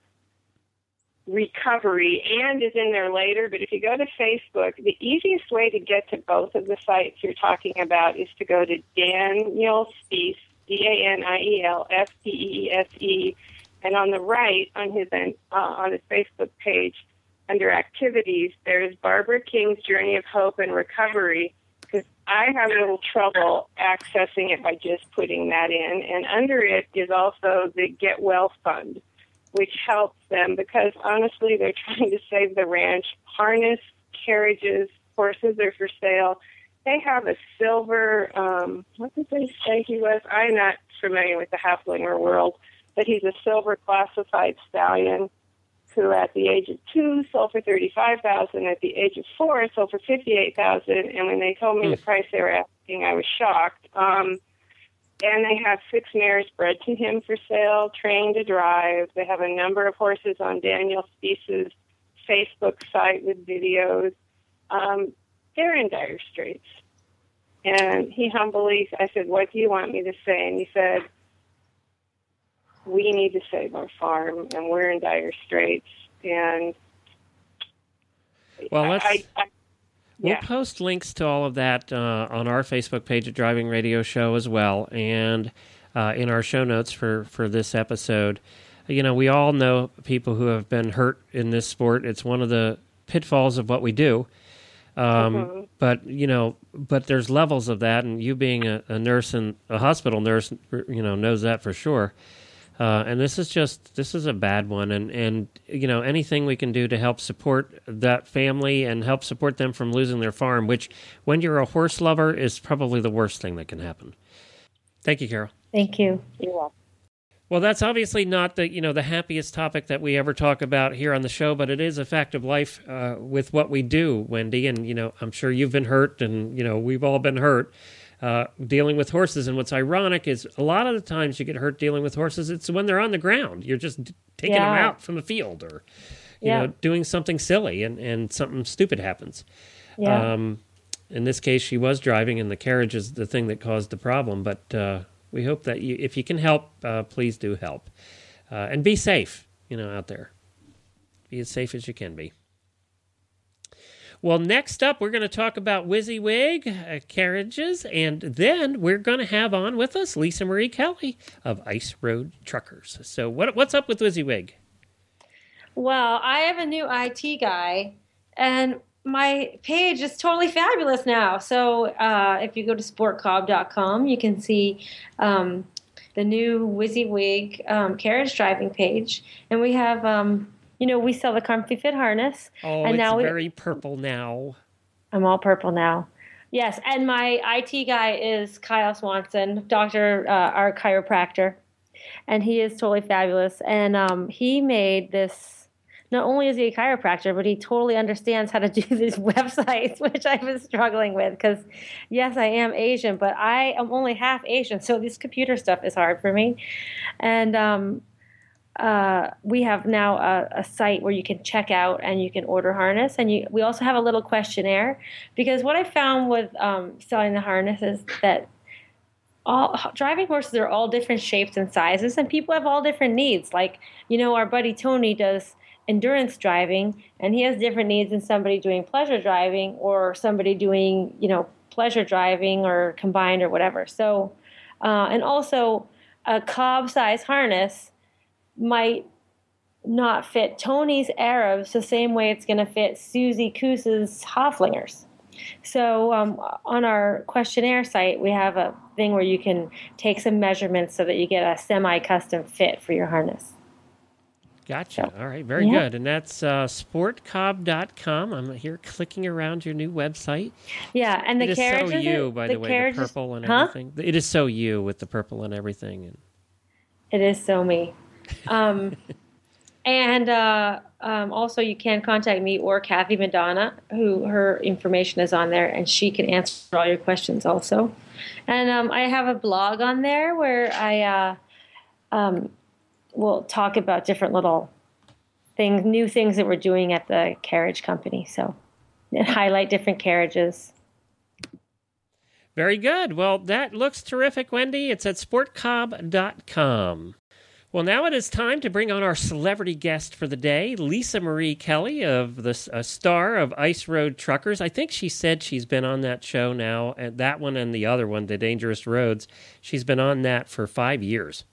Speaker 5: Recovery, and is in there later. But if you go to Facebook, the easiest way to get to both of the sites you're talking about is to go to Daniel Spees, D A N I E L S P E E S E, and on the right, on his uh, on his Facebook page, under Activities, there's Barbara King's Journey of Hope and Recovery. Because I have a little trouble accessing it by just putting that in. And under it is also the Get Well Fund, which helps them because, honestly, they're trying to save the ranch. Harness, carriages, horses are for sale. They have a silver, um, what did they say he was? I'm not familiar with the Haflinger world, but he's a silver classified stallion who at the age of two sold for thirty-five thousand dollars, at the age of four sold for fifty-eight thousand dollars, and when they told me the price they were asking, I was shocked. Um, and they have six mares bred to him for sale, trained to drive. They have a number of horses on Daniel Spees' Facebook site with videos. Um, they're in dire straits. And he humbly, I said, what do you want me to say? And he said, we need to save our farm, and we're in dire straits. And
Speaker 1: well, let's.
Speaker 5: I, I,
Speaker 1: We'll
Speaker 5: yeah.
Speaker 1: post links to all of that uh, on our Facebook page at Driving Radio Show as well, and uh, in our show notes for, for this episode. You know, we all know people who have been hurt in this sport. It's one of the pitfalls of what we do. Um, mm-hmm. But, you know, but there's levels of that, and you being a, a nurse and a hospital nurse, you know, knows that for sure. Uh, and this is just, this is a bad one. And, and, you know, anything we can do to help support that family and help support them from losing their farm, which when you're a horse lover is probably the worst thing that can happen. Thank you, Carol.
Speaker 3: Thank you.
Speaker 5: You're welcome.
Speaker 1: Well, that's obviously not the, you know, the happiest topic that we ever talk about here on the show, but it is a fact of life uh, with what we do, Wendy. And, you know, I'm sure you've been hurt and, you know, we've all been hurt. Uh, dealing with horses. And what's ironic is a lot of the times you get hurt dealing with horses, it's when they're on the ground. You're just taking
Speaker 3: yeah.
Speaker 1: them out from the field or, you
Speaker 3: yeah.
Speaker 1: know, doing something silly and, and something stupid happens.
Speaker 3: Yeah.
Speaker 1: Um, in this case, she was driving and the carriage is the thing that caused the problem. But uh, we hope that you, if you can help, uh, please do help. Uh, and be safe, you know, out there. Be as safe as you can be. Well, next up, we're going to talk about WYZIWYG uh, carriages, and then we're going to have on with us Lisa Marie Kelly of Ice Road Truckers. So what, what's up with WYZIWYG?
Speaker 3: Well, I have a new I T guy, and my page is totally fabulous now. So uh, if you go to sport cobb dot com, you can see um, the new WYZIWYG um, carriage driving page, and we have... Um, You know, we sell the Comfy Fit harness.
Speaker 1: Oh,
Speaker 3: and
Speaker 1: it's
Speaker 3: now we,
Speaker 1: very purple now.
Speaker 3: I'm all purple now. Yes, and my I T guy is Kyle Swanson, doctor, uh, our chiropractor. and he is totally fabulous. And um, he made this. Not only is he a chiropractor, but he totally understands how to do these websites, which I was struggling with because, yes, I am Asian, but I am only half Asian, so this computer stuff is hard for me. And um, uh, we have now a, a site where you can check out and you can order harness, and you, we also have a little questionnaire because what I found with um, selling the harness is that all driving horses are all different shapes and sizes, and people have all different needs. Like, you know, our buddy Tony does endurance driving, and he has different needs than somebody doing pleasure driving or somebody doing, you know, pleasure driving or combined or whatever. So, uh, and also a cob size harness might not fit Tony's Arabs the same way it's going to fit Susie Koos's Hoflingers. So um, on our questionnaire site, we have a thing where you can take some measurements so that you get a semi-custom fit for your harness.
Speaker 1: Gotcha. All right. Very
Speaker 3: yeah.
Speaker 1: good. And that's uh, sport cob dot com. I'm here clicking around your new website.
Speaker 3: Yeah. And the
Speaker 1: it
Speaker 3: carriage
Speaker 1: is so you, by the, the way, the purple and
Speaker 3: huh?
Speaker 1: everything. It is so you with the purple and everything. And
Speaker 3: it is so me. Um, and uh, um, also you can contact me or Kathy Madonna, who her information is on there, and she can answer all your questions also. And um, I have a blog on there where I uh, um, we'll talk about different little things, new things that we're doing at the carriage company. So and highlight different carriages.
Speaker 1: Very good. Well, that looks terrific, Wendy. It's at sport cob dot com. Well, now it is time to bring on our celebrity guest for the day, Lisa Marie Kelly, of the a star of Ice Road Truckers. I think she said she's been on that show now, and that one and the other one, The Dangerous Roads. She's been on that for five years.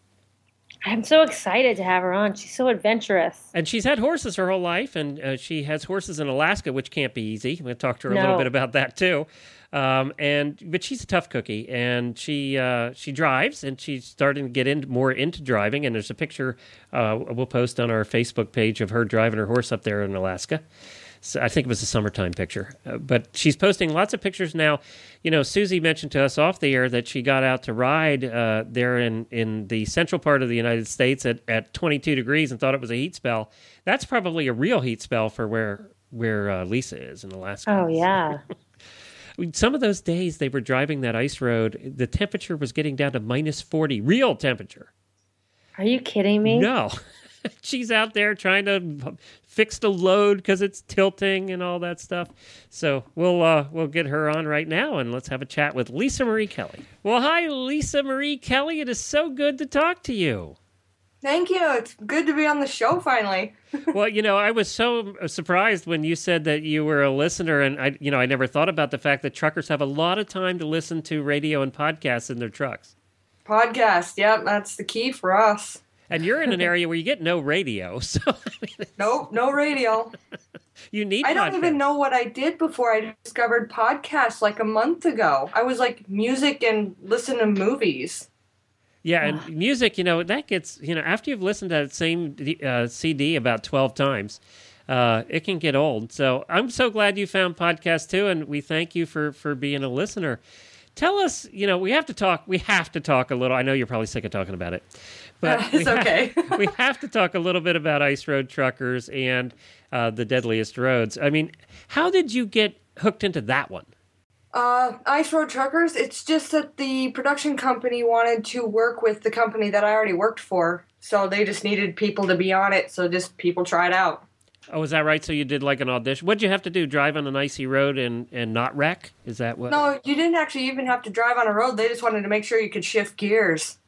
Speaker 3: I'm so excited to have her on. She's so adventurous.
Speaker 1: And she's had horses her whole life, and uh, she has horses in Alaska, which can't be easy. I'm going to talk to her
Speaker 3: no.
Speaker 1: a little bit about that, too. Um, and but she's a tough cookie, and she uh, she drives, and she's starting to get in, more into driving. And there's a picture uh, we'll post on our Facebook page of her driving her horse up there in Alaska. So I think it was a summertime picture. Uh, but she's posting lots of pictures now. You know, Susie mentioned to us off the air that she got out to ride uh, there in, in the central part of the United States at, at twenty-two degrees and thought it was a heat spell. That's probably a real heat spell for where, where uh, Lisa is in Alaska.
Speaker 3: Oh, yeah.
Speaker 1: Some of those days they were driving that ice road, the temperature was getting down to minus forty, real temperature.
Speaker 3: Are you kidding me?
Speaker 1: No. She's out there trying to fix the load because it's tilting and all that stuff. So we'll uh, we'll get her on right now, and let's have a chat with Lisa Marie Kelly. Well, hi, Lisa Marie Kelly. It is so good to talk to you.
Speaker 6: Thank you. It's good to be on the show finally.
Speaker 1: Well, you know, I was so surprised when you said that you were a listener, and I, you know, I never thought about the fact that truckers have a lot of time to listen to radio and podcasts in their trucks.
Speaker 6: Podcast, yep, that's the key for us.
Speaker 1: And you're in an area where you get no radio, so I mean,
Speaker 6: nope, no radio.
Speaker 1: You need.
Speaker 6: I don't
Speaker 1: podcasts.
Speaker 6: even know what I did before I discovered podcasts like a month ago. I was like music and listen to movies.
Speaker 1: Yeah, and music, you know, that gets, you know, after you've listened to that same uh, C D about twelve times, uh, it can get old. So I'm so glad you found podcasts too, and we thank you for, for being a listener. Tell us, you know, we have to talk, we have to talk a little, I know you're probably sick of talking about it, but
Speaker 6: uh, it's
Speaker 1: we
Speaker 6: okay.
Speaker 1: have, we have to talk a little bit about Ice Road Truckers and uh, the Deadliest Roads. I mean, how did you get hooked into that one?
Speaker 6: Uh, Ice Road Truckers, it's just that the production company wanted to work with the company that I already worked for, so they just needed people to be on it, so just people tried out.
Speaker 1: Oh, is that right? So you did like an audition. What'd you have to do, drive on an icy road and, and not wreck? Is that what?
Speaker 6: No, you didn't actually even have to drive on a road. They just wanted to make sure you could shift gears.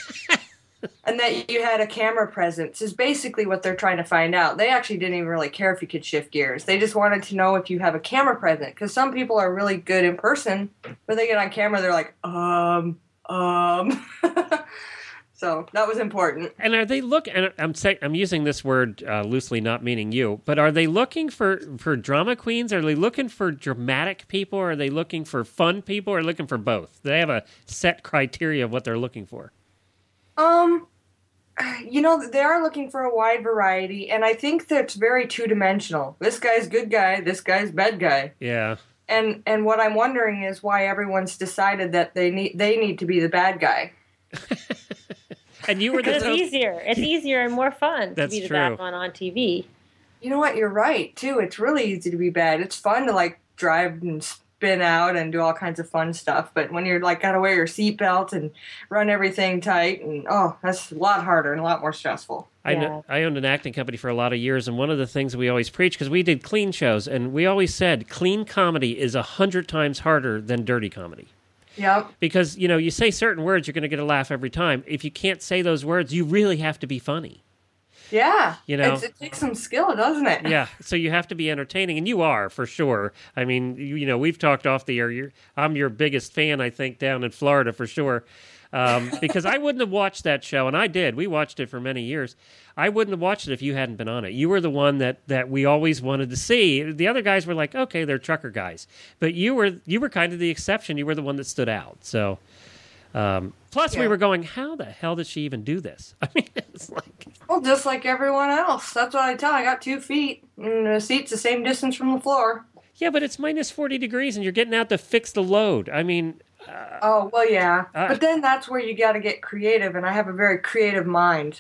Speaker 6: And that you had a camera presence is basically what they're trying to find out. They actually didn't even really care if you could shift gears. They just wanted to know if you have a camera present. Because some people are really good in person, but they get on camera, they're like, um, um. So that was important.
Speaker 1: And are they look? And I'm saying I'm using this word uh, loosely, not meaning you. But are they looking for, for drama queens? Are they looking for dramatic people? Or are they looking for fun people? Or looking for both? They have a set criteria of what they're looking for.
Speaker 6: Um, you know, they are looking for a wide variety, and I think that's very two-dimensional. This guy's good guy. This guy's bad guy.
Speaker 1: Yeah.
Speaker 6: And and what I'm wondering is why everyone's decided that they need they need to be the bad guy.
Speaker 1: And you were the
Speaker 3: But it's
Speaker 1: host.
Speaker 3: easier. It's easier and more fun
Speaker 1: That's
Speaker 3: to be the
Speaker 1: true.
Speaker 3: bad one on T V.
Speaker 6: You know what? You're right, too. It's really easy to be bad. It's fun to, like, drive and spin out and do all kinds of fun stuff. But when you're, like, got to wear your seatbelt and run everything tight, and, oh, that's a lot harder and a lot more stressful.
Speaker 1: I, know, I owned an acting company for a lot of years, and one of the things we always preach, because we did clean shows, and we always said clean comedy is a hundred times harder than dirty comedy.
Speaker 6: Yep.
Speaker 1: Because, you know, you say certain words, you're going to get a laugh every time. If you can't say those words, you really have to be funny.
Speaker 6: Yeah.
Speaker 1: You know?
Speaker 6: It's, it takes some skill, doesn't it?
Speaker 1: Yeah, so you have to be entertaining, and you are, for sure. I mean, you, you know, we've talked off the air. You're, I'm your biggest fan, I think, down in Florida, for sure. Um, because I wouldn't have watched that show, and I did. We watched it for many years. I wouldn't have watched it if you hadn't been on it. You were the one that, that we always wanted to see. The other guys were like, okay, they're trucker guys. But you were you were kind of the exception. You were the one that stood out. So, um, plus
Speaker 6: Yeah.
Speaker 1: we were going, how the hell did she even do this? I mean, it's like...
Speaker 6: Well, just like everyone else. That's what I tell. I got two feet, and the seat's the same distance from the floor.
Speaker 1: Yeah, but it's minus forty degrees, and you're getting out to fix the load. I mean...
Speaker 6: Oh, well, yeah.
Speaker 1: Uh,
Speaker 6: but then that's where you got to get creative, and I have a very creative mind.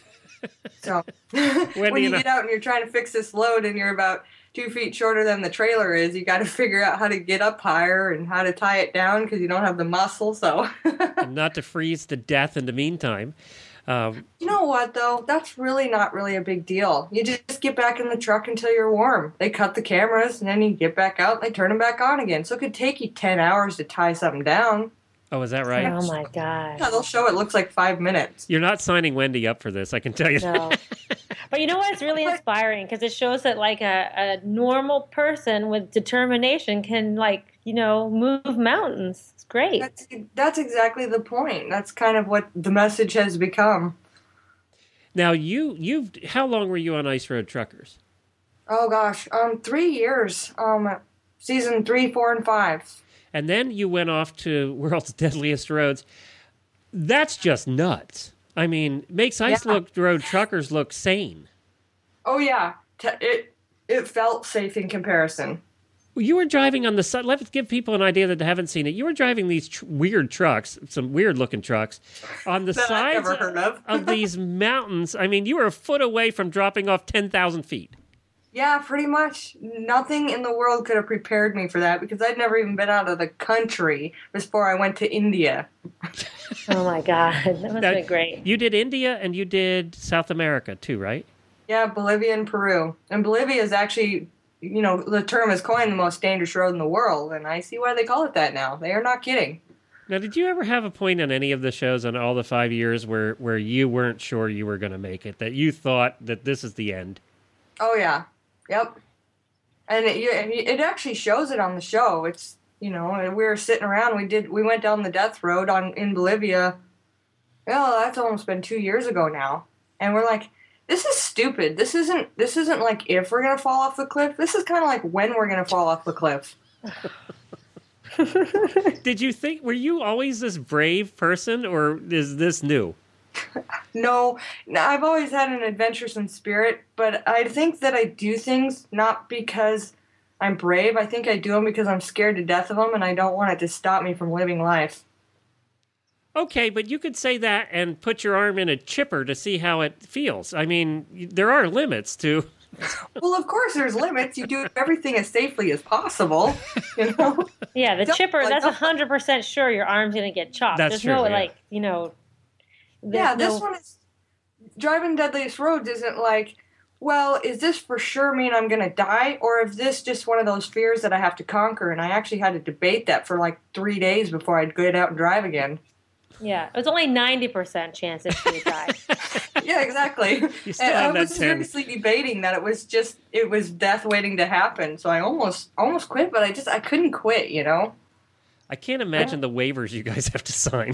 Speaker 6: So when
Speaker 1: you
Speaker 6: you
Speaker 1: know-
Speaker 6: get out and you're trying to fix this load and you're about two feet shorter than the trailer is, you got to figure out how to get up higher and how to tie it down because you don't have the muscle. So
Speaker 1: and not to freeze to death in the meantime. Um,
Speaker 6: you know what, though? That's really not really a big deal. You just get back in the truck until you're warm. They cut the cameras, and then you get back out and they turn them back on again. So it could take you ten hours to tie something down.
Speaker 1: oh, is that right?
Speaker 3: Oh my gosh.
Speaker 6: Yeah, they'll show it looks like five minutes.
Speaker 1: You're not signing Wendy up for this, I can tell you.
Speaker 3: No. But you know what? It's really inspiring because it shows that like a, a normal person with determination can like, you know, move mountains. It's great.
Speaker 6: That's, that's exactly the point. That's kind of what the message has become.
Speaker 1: Now, you, you've, how long were you on Ice Road Truckers?
Speaker 6: Oh gosh, um, three years. Um, season three, four, and five.
Speaker 1: And then you went off to World's Deadliest Roads. That's just nuts. I mean, makes Ice
Speaker 6: Yeah.
Speaker 1: look, Road Truckers look sane.
Speaker 6: Oh yeah, T- it it felt safe in comparison.
Speaker 1: You were driving on the side. Let's give people an idea that haven't seen it. You were driving these tr- weird trucks, some weird-looking trucks, on the
Speaker 6: That I've
Speaker 1: sides
Speaker 6: never heard of.
Speaker 1: of these mountains. I mean, you were a foot away from dropping off ten thousand feet.
Speaker 6: Yeah, pretty much nothing in the world could have prepared me for that because I'd never even been out of the country before I went to India.
Speaker 3: Oh my God. That must
Speaker 1: Now,
Speaker 3: have been great.
Speaker 1: You did India and you did South America too, right?
Speaker 6: Yeah, Bolivia and Peru. And Bolivia is actually, you know, the term is coined the most dangerous road in the world, and I see why they call it that now. They are not kidding.
Speaker 1: Now, did you ever have a point on any of the shows on all the five years where, where you weren't sure you were going to make it, that you thought that this is the end?
Speaker 6: Oh yeah, yep. And it, you- it actually shows it on the show. It's, you know, and we were sitting around. We did. We went down the death road on in Bolivia. Well, that's almost been two years ago now, and we're like, this is stupid. This isn't. This isn't like if we're gonna fall off the cliff. This is kind of like when we're gonna fall off the cliff.
Speaker 1: Did you think, were you always this brave person, or is this new?
Speaker 6: No, no, I've always had an adventuresome spirit, but I think that I do things not because I'm brave. I think I do them because I'm scared to death of them, and I don't want it to stop me from living life.
Speaker 1: Okay, but you could say that and put your arm in a chipper to see how it feels. I mean, y- there are limits to...
Speaker 6: Well, of course, there's limits. You do everything as safely as possible, you know.
Speaker 3: Yeah, the
Speaker 6: Don't-
Speaker 3: chipper,
Speaker 6: like,
Speaker 3: that's
Speaker 6: don't-
Speaker 3: one hundred percent sure your arm's going to get chopped.
Speaker 1: That's
Speaker 3: There's
Speaker 1: true,
Speaker 3: no,
Speaker 1: yeah.
Speaker 3: like, you know...
Speaker 6: Yeah,
Speaker 3: there's
Speaker 6: this
Speaker 3: no-
Speaker 6: one is driving Deadliest Roads. Isn't like, well, is this for sure mean I'm gonna die, or is this just one of those fears that I have to conquer? And I actually had to debate that for like three days before I'd get out and drive again.
Speaker 3: Yeah, it was only ninety percent chance that she would die.
Speaker 6: Yeah, exactly.
Speaker 1: You still
Speaker 6: And
Speaker 1: have
Speaker 6: I was
Speaker 1: that ten.
Speaker 6: seriously debating that it was just it was death waiting to happen. So I almost almost quit, but I just I couldn't quit. You know.
Speaker 1: I can't imagine the waivers you guys have to sign.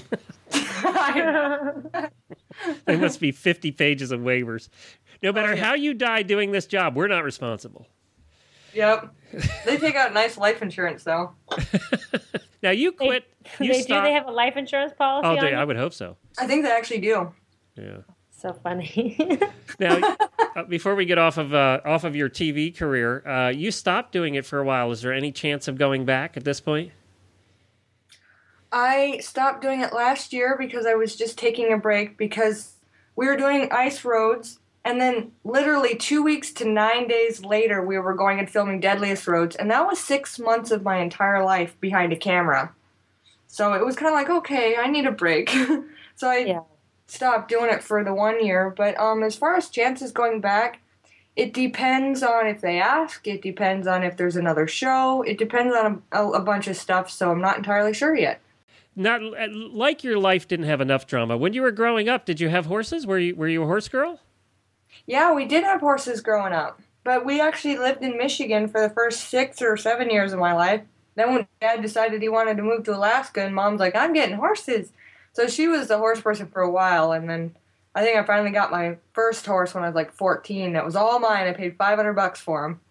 Speaker 1: There must be fifty pages of waivers. No matter
Speaker 6: yeah.
Speaker 1: how you die doing this job, we're not responsible.
Speaker 6: Yep. They take out nice life insurance though.
Speaker 1: Now, you
Speaker 3: They,
Speaker 1: quit. You
Speaker 3: they do
Speaker 1: stopped.
Speaker 3: they have a life insurance policy
Speaker 1: Oh,
Speaker 3: on
Speaker 1: they,
Speaker 3: you?
Speaker 1: I would hope so.
Speaker 6: I think they actually do.
Speaker 1: Yeah.
Speaker 3: So funny.
Speaker 1: Now, uh, before we get off of uh, off of your T V career, uh, you stopped doing it for a while. Is there any chance of going back at this point?
Speaker 6: I stopped doing it last year because I was just taking a break because we were doing ice roads, and then literally two weeks to nine days later, we were going and filming Deadliest Roads, and that was six months of my entire life behind a camera. So it was kind of like, okay, I need a break. So I
Speaker 3: Yeah.
Speaker 6: stopped doing it for the one year. But um, as far as chances going back, it depends on if they ask. It depends on if there's another show. It depends on a, a, a bunch of stuff, so I'm not entirely sure yet.
Speaker 1: Not like your life didn't have enough drama. When you were growing up, did you have horses? Were you were you a horse girl?
Speaker 6: Yeah, we did have horses growing up, but we actually lived in Michigan for the first six or seven years of my life. Then when Dad decided he wanted to move to Alaska, and Mom's like, I'm getting horses. So she was the horse person for a while, and then I think I finally got my first horse when I was like fourteen. That was all mine. I paid five hundred bucks for him.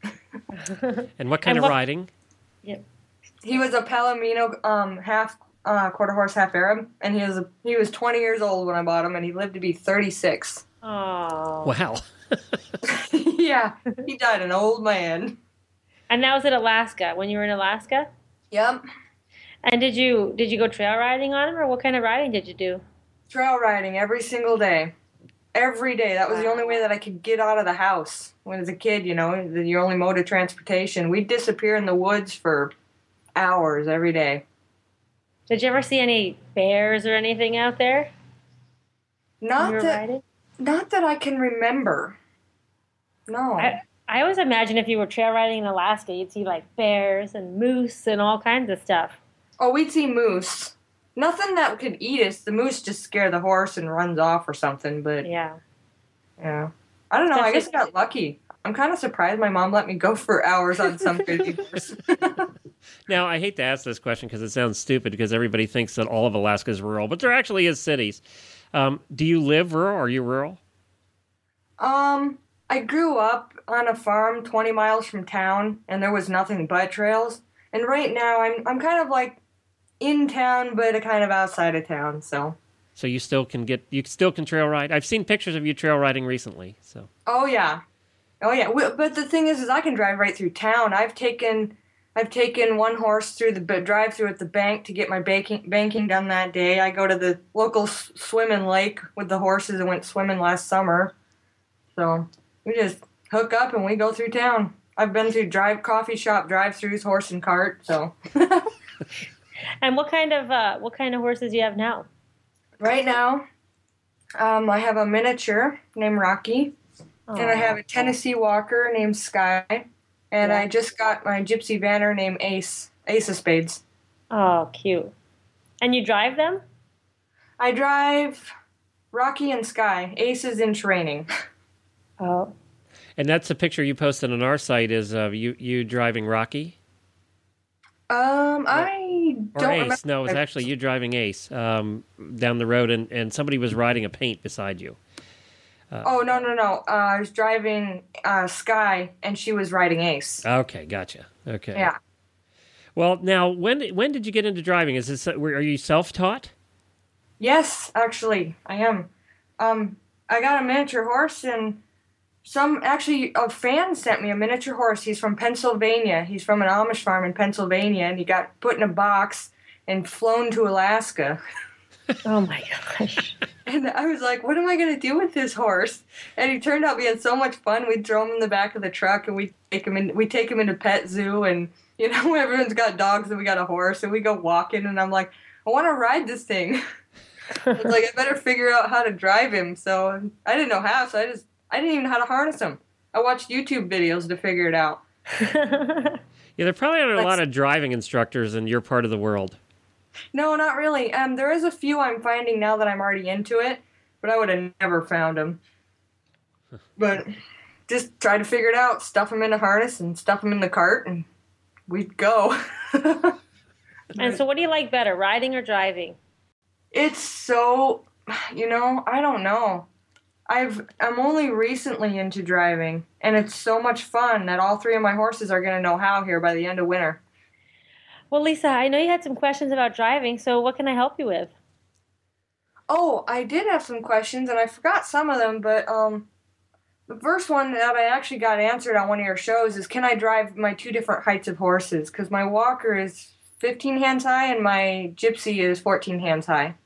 Speaker 1: And what kind
Speaker 3: And
Speaker 1: of
Speaker 3: what-
Speaker 1: riding?
Speaker 3: Yeah.
Speaker 6: He was a Palomino um, half uh, quarter horse, half Arab, and he was a, he was twenty years old when I bought him, and he lived to be thirty-six.
Speaker 3: Oh.
Speaker 1: Wow.
Speaker 6: Yeah, he died an old man.
Speaker 3: And that was in Alaska. When you were in Alaska.
Speaker 6: Yep.
Speaker 3: And did you did you go trail riding on him, or what kind of riding did you do?
Speaker 6: Trail riding every single day. Every day. That was the only way that I could get out of the house. When as a kid, you know, the- your only mode of transportation. We'd disappear in the woods for hours every day.
Speaker 3: Did you ever see any bears or anything out there when
Speaker 6: Not
Speaker 3: you were
Speaker 6: that,
Speaker 3: riding?
Speaker 6: not that I can remember. No.
Speaker 3: I, I always imagine if you were trail riding in Alaska, you'd see like bears and moose and all kinds of stuff.
Speaker 6: Oh, we'd see moose. Nothing that could eat us. The moose just scare the horse and runs off or something, but
Speaker 3: Yeah.
Speaker 6: yeah. I don't know. I guess I got lucky. I'm kind of surprised my mom let me go for hours on some crazy horse.
Speaker 1: Now, I hate to ask this question because it sounds stupid because everybody thinks that all of Alaska is rural, but there actually is cities. Um, do you live rural? Are you rural?
Speaker 6: Um, I grew up on a farm twenty miles from town, and there was nothing but trails. And right now, I'm I'm kind of like in town, but a kind of outside of town. So.
Speaker 1: So you still can get, you still can trail ride? I've seen pictures of you trail riding recently, so.
Speaker 6: Oh yeah, oh yeah. We- But the thing is, is I can drive right through town. I've taken, I've taken one horse through the b- drive-through at the bank to get my banking banking done that day. I go to the local s- swimming lake with the horses and went swimming last summer. So we just hook up and we go through town. I've been through drive coffee shop drive-throughs, horse and cart. So
Speaker 3: And what kind of uh, what kind of horses do you have now?
Speaker 6: right now, um, I have a miniature named Rocky, and I have a Tennessee Walker named Sky, and
Speaker 3: Yeah.
Speaker 6: I just got my Gypsy Vanner named Ace, Ace of Spades.
Speaker 3: Oh, cute. And you drive them?
Speaker 6: I drive Rocky and Sky. Ace is in training.
Speaker 3: Oh.
Speaker 1: And that's a picture you posted on our site is of you, you driving Rocky?
Speaker 6: Um, I
Speaker 1: Or
Speaker 6: don't
Speaker 1: Ace?
Speaker 6: remember.
Speaker 1: No, it was actually you driving Ace um, down the road, and, and somebody was riding a paint beside you.
Speaker 6: Oh no no no! Uh, I was driving uh, Sky, and she was riding Ace.
Speaker 1: Okay, gotcha. Okay.
Speaker 6: Yeah.
Speaker 1: Well, now, when when did you get into driving? Is this were- are you self-taught?
Speaker 6: Yes, actually, I am. Um, I got a miniature horse, and some actually a fan sent me a miniature horse. He's from Pennsylvania. He's from an Amish farm in Pennsylvania, and he got put in a box and flown to Alaska.
Speaker 3: Oh my gosh.
Speaker 6: And I was like, what am I going to do with this horse? And he turned out being so much fun. We'd throw him in the back of the truck, and we'd take him in, we take him into pet zoo, and, you know, everyone's got dogs, and we got a horse, and we go walking, and I'm like, I want to ride this thing. I was like, I better figure out how to drive him. So I didn't know how, so I just, I didn't even know how to harness him. I watched YouTube videos to figure it out.
Speaker 1: Yeah, there probably aren't a lot of driving instructors in your part of the world.
Speaker 6: No, not really. Um, there is a few I'm finding now that I'm already into it, but I would have never found them. But just try to figure it out, stuff them in a harness and stuff them in the cart, and we'd go.
Speaker 3: And so what do you like better, riding or driving?
Speaker 6: It's so, you know, I don't know. I've I'm only recently into driving, and it's so much fun that all three of my horses are going to know how here by the end of winter.
Speaker 3: Well, Lisa, I know you had some questions about driving, so what can I help you with?
Speaker 6: Oh, I did have some questions, and I forgot some of them, but um, the first one that I actually got answered on one of your shows is, can I drive my two different heights of horses? Because my walker is fifteen hands high, and my Gypsy is fourteen hands high.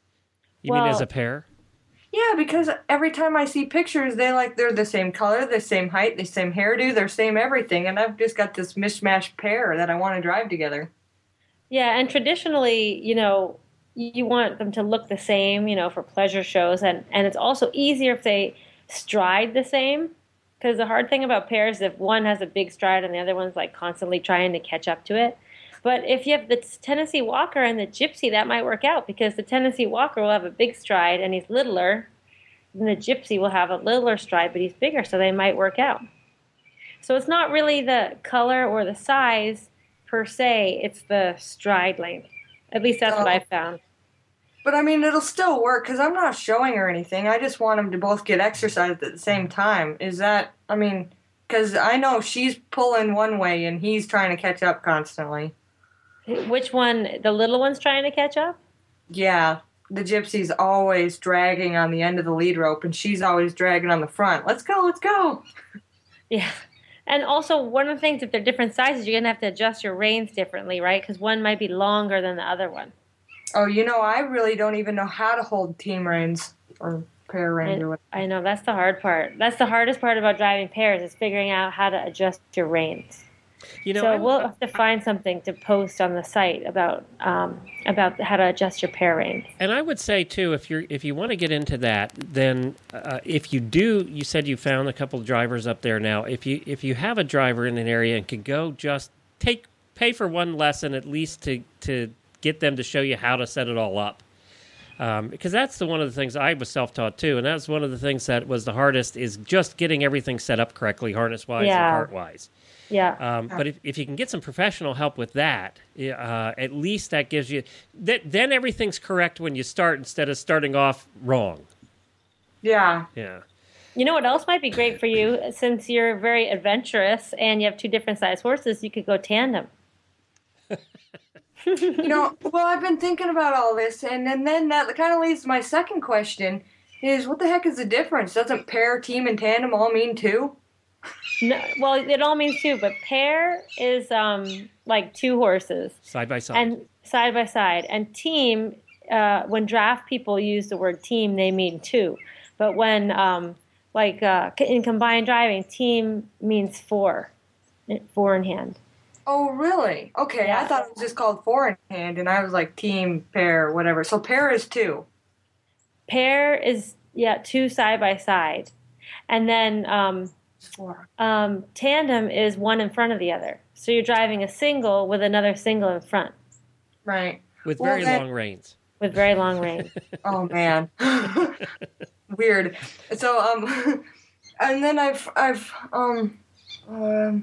Speaker 1: You
Speaker 3: Well-
Speaker 1: mean as a pair?
Speaker 6: Yeah, because every time I see pictures, they like they're the same color, the same height, the same hairdo, the same everything, and I've just got this mishmash pair that I want to drive together.
Speaker 3: Yeah, and traditionally, you know, you want them to look the same, you know, for pleasure shows, and and it's also easier if they stride the same. Because the hard thing about pairs is if one has a big stride and the other one's like constantly trying to catch up to it. But if you have the Tennessee Walker and the Gypsy, that might work out because the Tennessee Walker will have a big stride and he's littler, and the Gypsy will have a littler stride, but he's bigger, so they might work out. So it's not really the color or the size per se, it's the stride length. At least that's what
Speaker 6: Oh.
Speaker 3: I found.
Speaker 6: But I mean, it'll still work because I'm not showing her anything. I just want them to both get exercise at the same time. Is that, I mean, because I know she's pulling one way and he's trying to catch up constantly.
Speaker 3: Which one? The little one's trying to catch up?
Speaker 6: Yeah, the Gypsy's always dragging on the end of the lead rope and she's always dragging on the front. Let's go, let's go.
Speaker 3: Yeah. And also, one of the things, if they're different sizes, you're going to have to adjust your reins differently, right? Because one might be longer than the other one.
Speaker 6: Oh, you know, I really don't even know how to hold team reins or pair reins or whatever.
Speaker 3: I know, that's the hard part. That's the hardest part about driving pairs is figuring out how to adjust your reins.
Speaker 1: You know,
Speaker 3: so
Speaker 1: I-
Speaker 3: we'll have to find something to post on the site about um, about how to adjust your pair reins.
Speaker 1: And I would say too, if you're if you want to get into that, then uh, if you do, you said you found a couple of drivers up there now. If you if you have a driver in an area and can go just take pay for one lesson at least to to get them to show you how to set it all up, um, because that's the one of the things I was self taught too, and that's one of the things that was the hardest is just getting everything set up correctly, harness wise
Speaker 3: Yeah.
Speaker 1: and cart wise.
Speaker 3: Yeah.
Speaker 1: Um, but if, if you can get some professional help with that, uh, at least that gives you that. Then everything's correct when you start instead of starting off wrong.
Speaker 6: Yeah.
Speaker 1: Yeah.
Speaker 3: You know what else might be great for you? Since you're very adventurous and you have two different size horses, you could go tandem.
Speaker 6: You know, well, I've been thinking about all this, and, and then that kind of leads to my second question is what the heck is the difference? Doesn't pair, team, and tandem all mean two?
Speaker 3: No, well, it all means two, but pair is um, like two horses
Speaker 1: Side by side.
Speaker 3: and side by side. And team, uh, when draft people use the word team, they mean two. But when, um, like uh, in combined driving, team means four, four in hand.
Speaker 6: Oh, really? Okay,
Speaker 3: Yeah.
Speaker 6: I thought it was just called four in hand, and I was like team, pair, whatever. So pair is two.
Speaker 3: Pair is, yeah, two side by side. And then um,
Speaker 6: Four.
Speaker 3: um, tandem is one in front of the other. So you're driving a single with another single in front
Speaker 6: Right.
Speaker 1: with
Speaker 6: well,
Speaker 1: very
Speaker 6: then-
Speaker 1: long reins.
Speaker 3: with very long reins.
Speaker 6: Oh man, weird. So um, and then I've I've um um.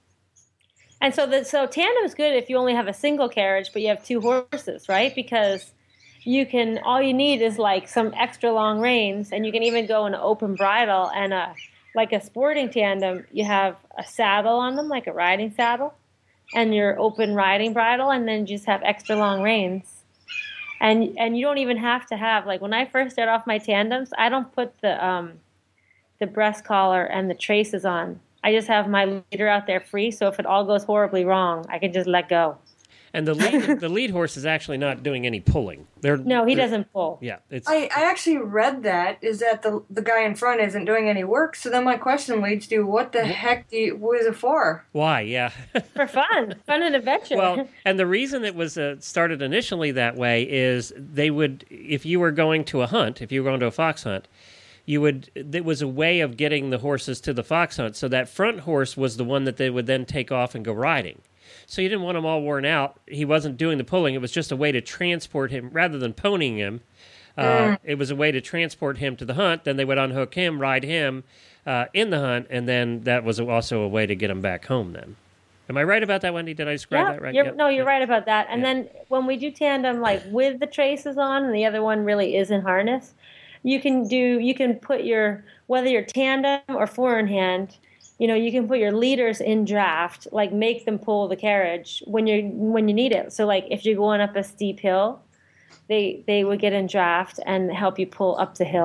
Speaker 3: And so the so tandem is good if you only have a single carriage, but you have two horses, right? Because you can all you need is like some extra long reins, and you can even go an open bridle and a like a sporting tandem. You have a saddle on them, like a riding saddle, and your open riding bridle, and then you just have extra long reins. And and you don't even have to have like when I first start off my tandems, I don't put the um the breast collar and the traces on. I just have my leader out there free, so if it all goes horribly wrong, I can just let go.
Speaker 1: And the lead the lead horse is actually not doing any pulling. They're
Speaker 3: No, he
Speaker 1: they're-
Speaker 3: doesn't pull.
Speaker 1: Yeah, it's
Speaker 6: I, I actually read that is that the the guy in front isn't doing any work. So then my question leads to what the heck do you, what is it for?
Speaker 1: why. Yeah.
Speaker 3: For fun, fun and adventure.
Speaker 1: Well, and the reason it was uh, started initially that way is they would, if you were going to a hunt, if you were going to a fox hunt, you would. It was a way of getting the horses to the fox hunt. So that front horse was the one that they would then take off and go riding. So you didn't want him all worn out. He wasn't doing the pulling. It was just a way to transport him rather than ponying him. Uh, It was a way to transport him to the hunt. Then they would unhook him, ride him uh, in the hunt, and then that was also a way to get him back home. Then, am I right about that, Wendy? Did I describe
Speaker 3: yeah,
Speaker 1: that right?
Speaker 3: you're,
Speaker 1: Yep.
Speaker 3: no, you're right about that. And
Speaker 1: Yeah.
Speaker 3: then when we do tandem, like with the traces on, and the other one really is in harness, you can do. You can put your whether you're tandem or four in hand. You know, you can put your leaders in draft, like make them pull the carriage when you when you need it. So, like if you're going up a steep hill, they they would get in draft and help you pull up the hill.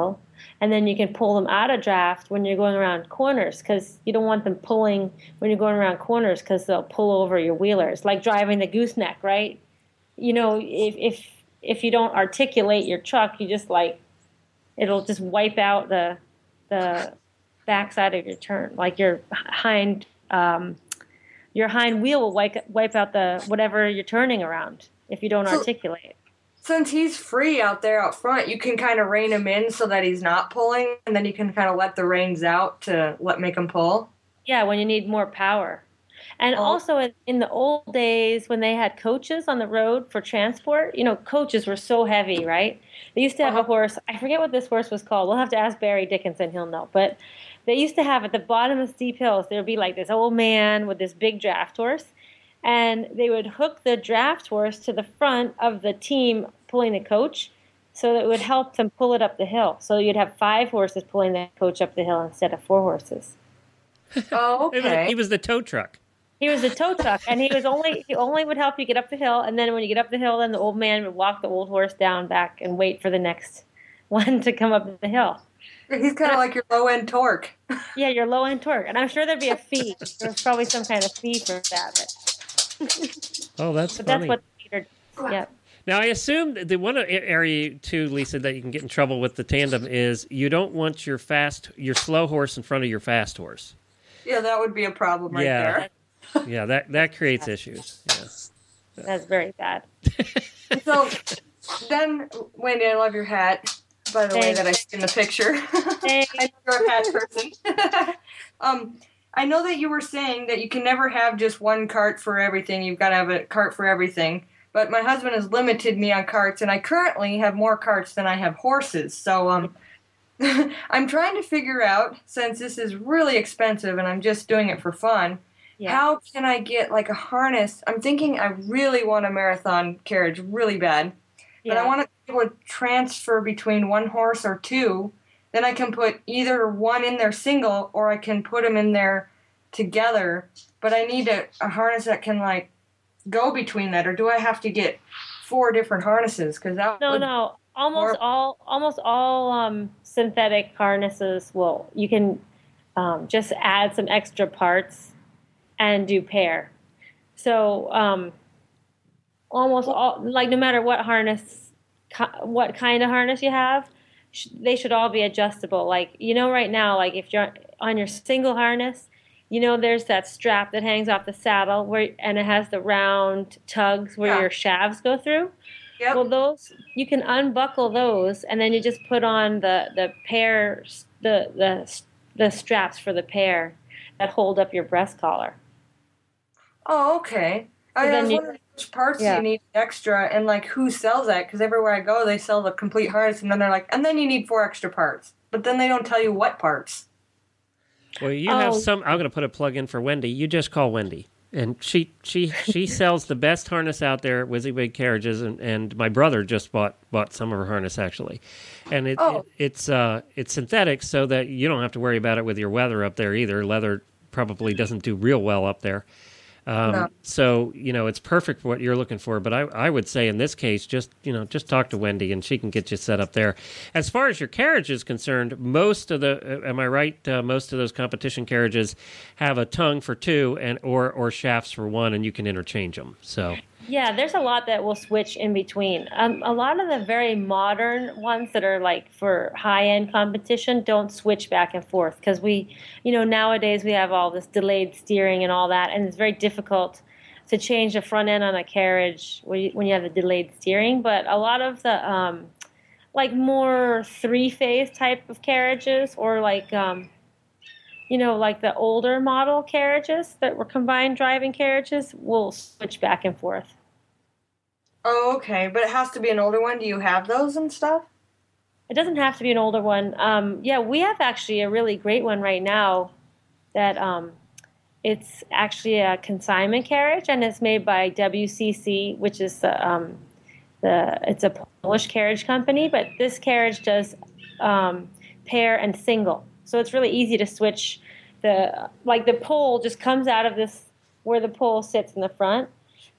Speaker 3: and then you can pull them out of draft when you're going around corners, because you don't want them pulling when you're going around corners, because they'll pull over your wheelers, like driving the gooseneck, right? You know, if if if you don't articulate your truck, you just like it'll just wipe out the the backside of your turn, like your hind um, your hind wheel will wipe wipe out the whatever you're turning around if you don't
Speaker 6: So-
Speaker 3: articulate.
Speaker 6: Since he's free out there out front, you can kind of rein him in so that he's not pulling, and then you can kind of let the reins out to let make him pull.
Speaker 3: Yeah, when you need more power. And
Speaker 6: Oh.
Speaker 3: also in, in the old days when they had coaches on the road for transport, you know, coaches were so heavy, right? They used to have a
Speaker 6: Uh-huh.
Speaker 3: horse. I forget what this horse was called. We'll have to ask Barry Dickinson. He'll know. But they used to have at the bottom of steep hills, there would be like this old man with this big draft horse. And they would hook the draft horse to the front of the team pulling the coach, so that it would help them pull it up the hill. So you'd have five horses pulling the coach up the hill instead of four horses.
Speaker 6: Oh,
Speaker 1: It was-
Speaker 6: okay.
Speaker 1: He was the tow truck.
Speaker 3: He was a tow truck, and he was only he only would help you get up the hill. And then when you get up the hill, then the old man would walk the old horse down back and wait for the next one to come up the hill.
Speaker 6: He's kind of like your low end torque.
Speaker 3: Yeah, your low end torque, and I'm sure there'd be a fee. There's probably some kind of fee for that, but,
Speaker 1: Oh, that's
Speaker 3: but
Speaker 1: funny.
Speaker 3: that's what Peter. Yeah.
Speaker 1: Now, I assume that the one area too, Lisa, that you can get in trouble with the tandem is you don't want your fast, your slow horse in front of your fast horse.
Speaker 6: Yeah, that would be a problem right
Speaker 1: Yeah.
Speaker 6: there.
Speaker 1: Yeah, that that creates issues. Yeah.
Speaker 3: That's very bad.
Speaker 6: So then, Wendy, I love your hat. By the way,
Speaker 3: Thanks.
Speaker 6: that I see in the picture.
Speaker 3: Thanks.
Speaker 6: I know you're a hat person. um, I know that you were saying that you can never have just one cart for everything. You've got to have a cart for everything. But my husband has limited me on carts, and I currently have more carts than I have horses. So um, I'm trying to figure out, since this is really expensive and I'm just doing it for fun,
Speaker 3: Yeah.
Speaker 6: how can I get like a harness? I'm thinking I really want a marathon carriage really bad. But I
Speaker 3: Yeah.
Speaker 6: want to be able to transfer between one horse or two. Then I can put either one in there single, or I can put them in there together. But I need a, a harness that can like go between that, or do I have to get four different harnesses? Because that
Speaker 3: No,
Speaker 6: would,
Speaker 3: no. Almost
Speaker 6: Or-
Speaker 3: all, almost all um, synthetic harnesses will. You can um, just add some extra parts and do pair. So um, almost all, like no matter what harness, ki- what kind of harness you have, sh- they should all be adjustable. Like you know, right now, like if you're on your single harness, you know, there's that strap that hangs off the saddle where, and it has the round tugs where
Speaker 6: Yeah.
Speaker 3: your shafts go through.
Speaker 6: Yep.
Speaker 3: Well, those you can unbuckle those, and then you just put on the the pairs, the the the straps for the pair that hold up your breast collar.
Speaker 6: Oh, okay. I,
Speaker 3: So
Speaker 6: I
Speaker 3: then
Speaker 6: was
Speaker 3: you-
Speaker 6: wondering which parts
Speaker 3: Yeah.
Speaker 6: you need extra, and like who sells that? Because everywhere I go, they sell the complete harness, and then they're like, and then you need four extra parts. But then they don't tell you what parts.
Speaker 1: Well, you have
Speaker 3: Oh.
Speaker 1: some. I'm going to put a plug in for Wendy. You just call Wendy, and she she she sells the best harness out there at WYSIWYG Carriages, and, and my brother just bought bought some of her harness actually, and it,
Speaker 6: Oh.
Speaker 1: it it's uh it's synthetic, so that you don't have to worry about it with your weather up there either. Leather probably doesn't do real well up there. Um,
Speaker 6: No.
Speaker 1: So you know it's perfect for what you're looking for. But I, I would say in this case, just you know just talk to Wendy and she can get you set up there. As far as your carriage is concerned, most of the uh, am I right? Uh, most of those competition carriages have a tongue for two and or or shafts for one, and you can interchange them. So
Speaker 3: Yeah, there's a lot that will switch in between. Um, a lot of the very modern ones that are like for high-end competition don't switch back and forth because we, you know, nowadays we have all this delayed steering and all that, and it's very difficult to change the front end on a carriage when you, when you have the delayed steering. But a lot of the um, like more three-phase type of carriages, or like um, you know, like the older model carriages that were combined driving carriages will switch back and forth.
Speaker 6: Oh, okay. But it has to be an older one. Do you have those and stuff?
Speaker 3: It doesn't have to be an older one. Um, yeah, we have actually a really great one right now that um, it's actually a consignment carriage, and it's made by W C C, which is the, um, the it's a Polish carriage company, but this carriage does um, pair and single. So it's really easy to switch the, like the pole just comes out of this, where the pole sits in the front,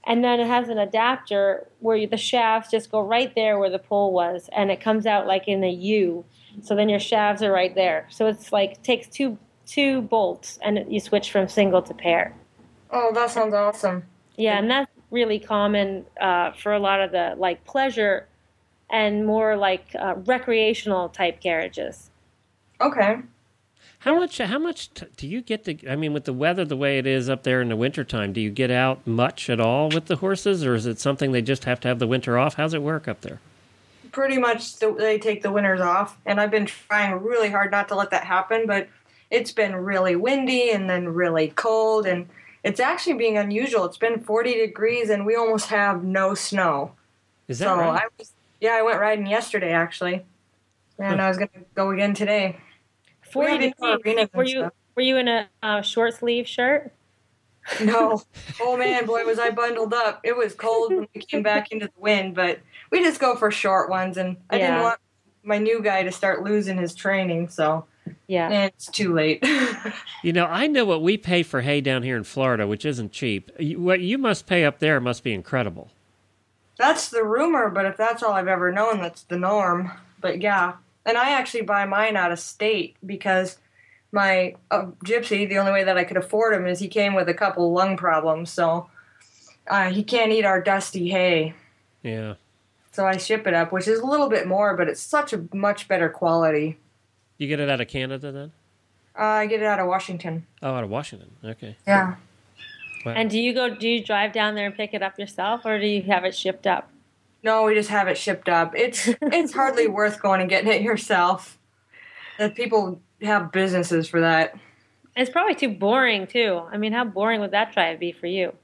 Speaker 3: And then it has an adapter where you, the shafts just go right there where the pole was, and it comes out like in a U. So then your shafts are right there. So it's like takes two two bolts, and you switch from single to pair.
Speaker 6: Oh, that sounds awesome.
Speaker 3: Yeah, and that's really common uh, for a lot of the like pleasure and more like uh, recreational type garages.
Speaker 6: Okay.
Speaker 1: How much? How much t- do you get to? I mean, with the weather the way it is up there in the wintertime, do you get out much at all with the horses, or is it something they just have to have the winter off? How's it work up there?
Speaker 6: Pretty much the, they take the winters off, and I've been trying really hard not to let that happen, but it's been really windy and then really cold, and it's actually being unusual. It's been forty degrees, and we almost have no snow.
Speaker 1: Is that
Speaker 6: so
Speaker 1: right?
Speaker 6: I was, yeah, I went riding yesterday actually, and
Speaker 1: Huh.
Speaker 6: I was going to go again today.
Speaker 3: forty
Speaker 6: We have indoor
Speaker 3: degrees.
Speaker 6: arenas and
Speaker 3: Were you
Speaker 6: stuff.
Speaker 3: were you in a uh, short sleeve shirt?
Speaker 6: No. Oh man, boy, was I bundled up. It was cold when we came back into the wind, but we just go for short ones, and I
Speaker 3: Yeah.
Speaker 6: didn't want my new guy to start losing his training, so
Speaker 3: Yeah.
Speaker 6: and it's too late.
Speaker 1: You know, I know what we pay for hay down here in Florida, which isn't cheap. You, what you must pay up there must be incredible.
Speaker 6: That's the rumor, but if that's all I've ever known, that's the norm. But yeah, and I actually buy mine out of state because my uh, Gypsy, the only way that I could afford him is he came with a couple lung problems, so uh, he can't eat our dusty hay.
Speaker 1: Yeah.
Speaker 6: So I ship it up, which is a little bit more, but it's such a much better quality.
Speaker 1: You get it out of Canada then?
Speaker 6: Uh, I get it out of Washington.
Speaker 1: Oh, out of Washington. Okay.
Speaker 6: Yeah.
Speaker 1: Wow.
Speaker 3: And do you go? Do you drive down there and pick it up yourself, or do you have it shipped up?
Speaker 6: No, we just have it shipped up. It's it's hardly worth going and getting it yourself. That people have businesses for that.
Speaker 3: It's probably too boring too. I mean, how boring would that drive be for you?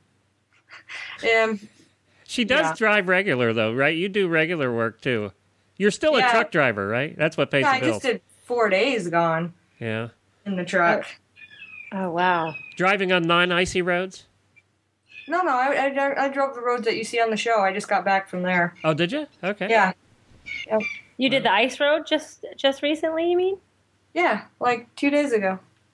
Speaker 6: Um,
Speaker 1: She does
Speaker 6: Yeah.
Speaker 1: drive regular, though, right? You do regular work, too. You're still a
Speaker 6: Yeah.
Speaker 1: truck driver, right? That's what pays
Speaker 6: yeah,
Speaker 1: the
Speaker 6: I
Speaker 1: bills.
Speaker 6: just did four days gone
Speaker 1: Yeah.
Speaker 6: in the truck.
Speaker 3: Oh wow.
Speaker 1: Driving on non-icy roads?
Speaker 6: No, no, I, I, I drove the roads that you see on the show. I just got back from there.
Speaker 1: Oh, did you? Okay.
Speaker 6: Yeah,
Speaker 3: You did the ice road just just recently, you mean?
Speaker 6: yeah, like two days ago.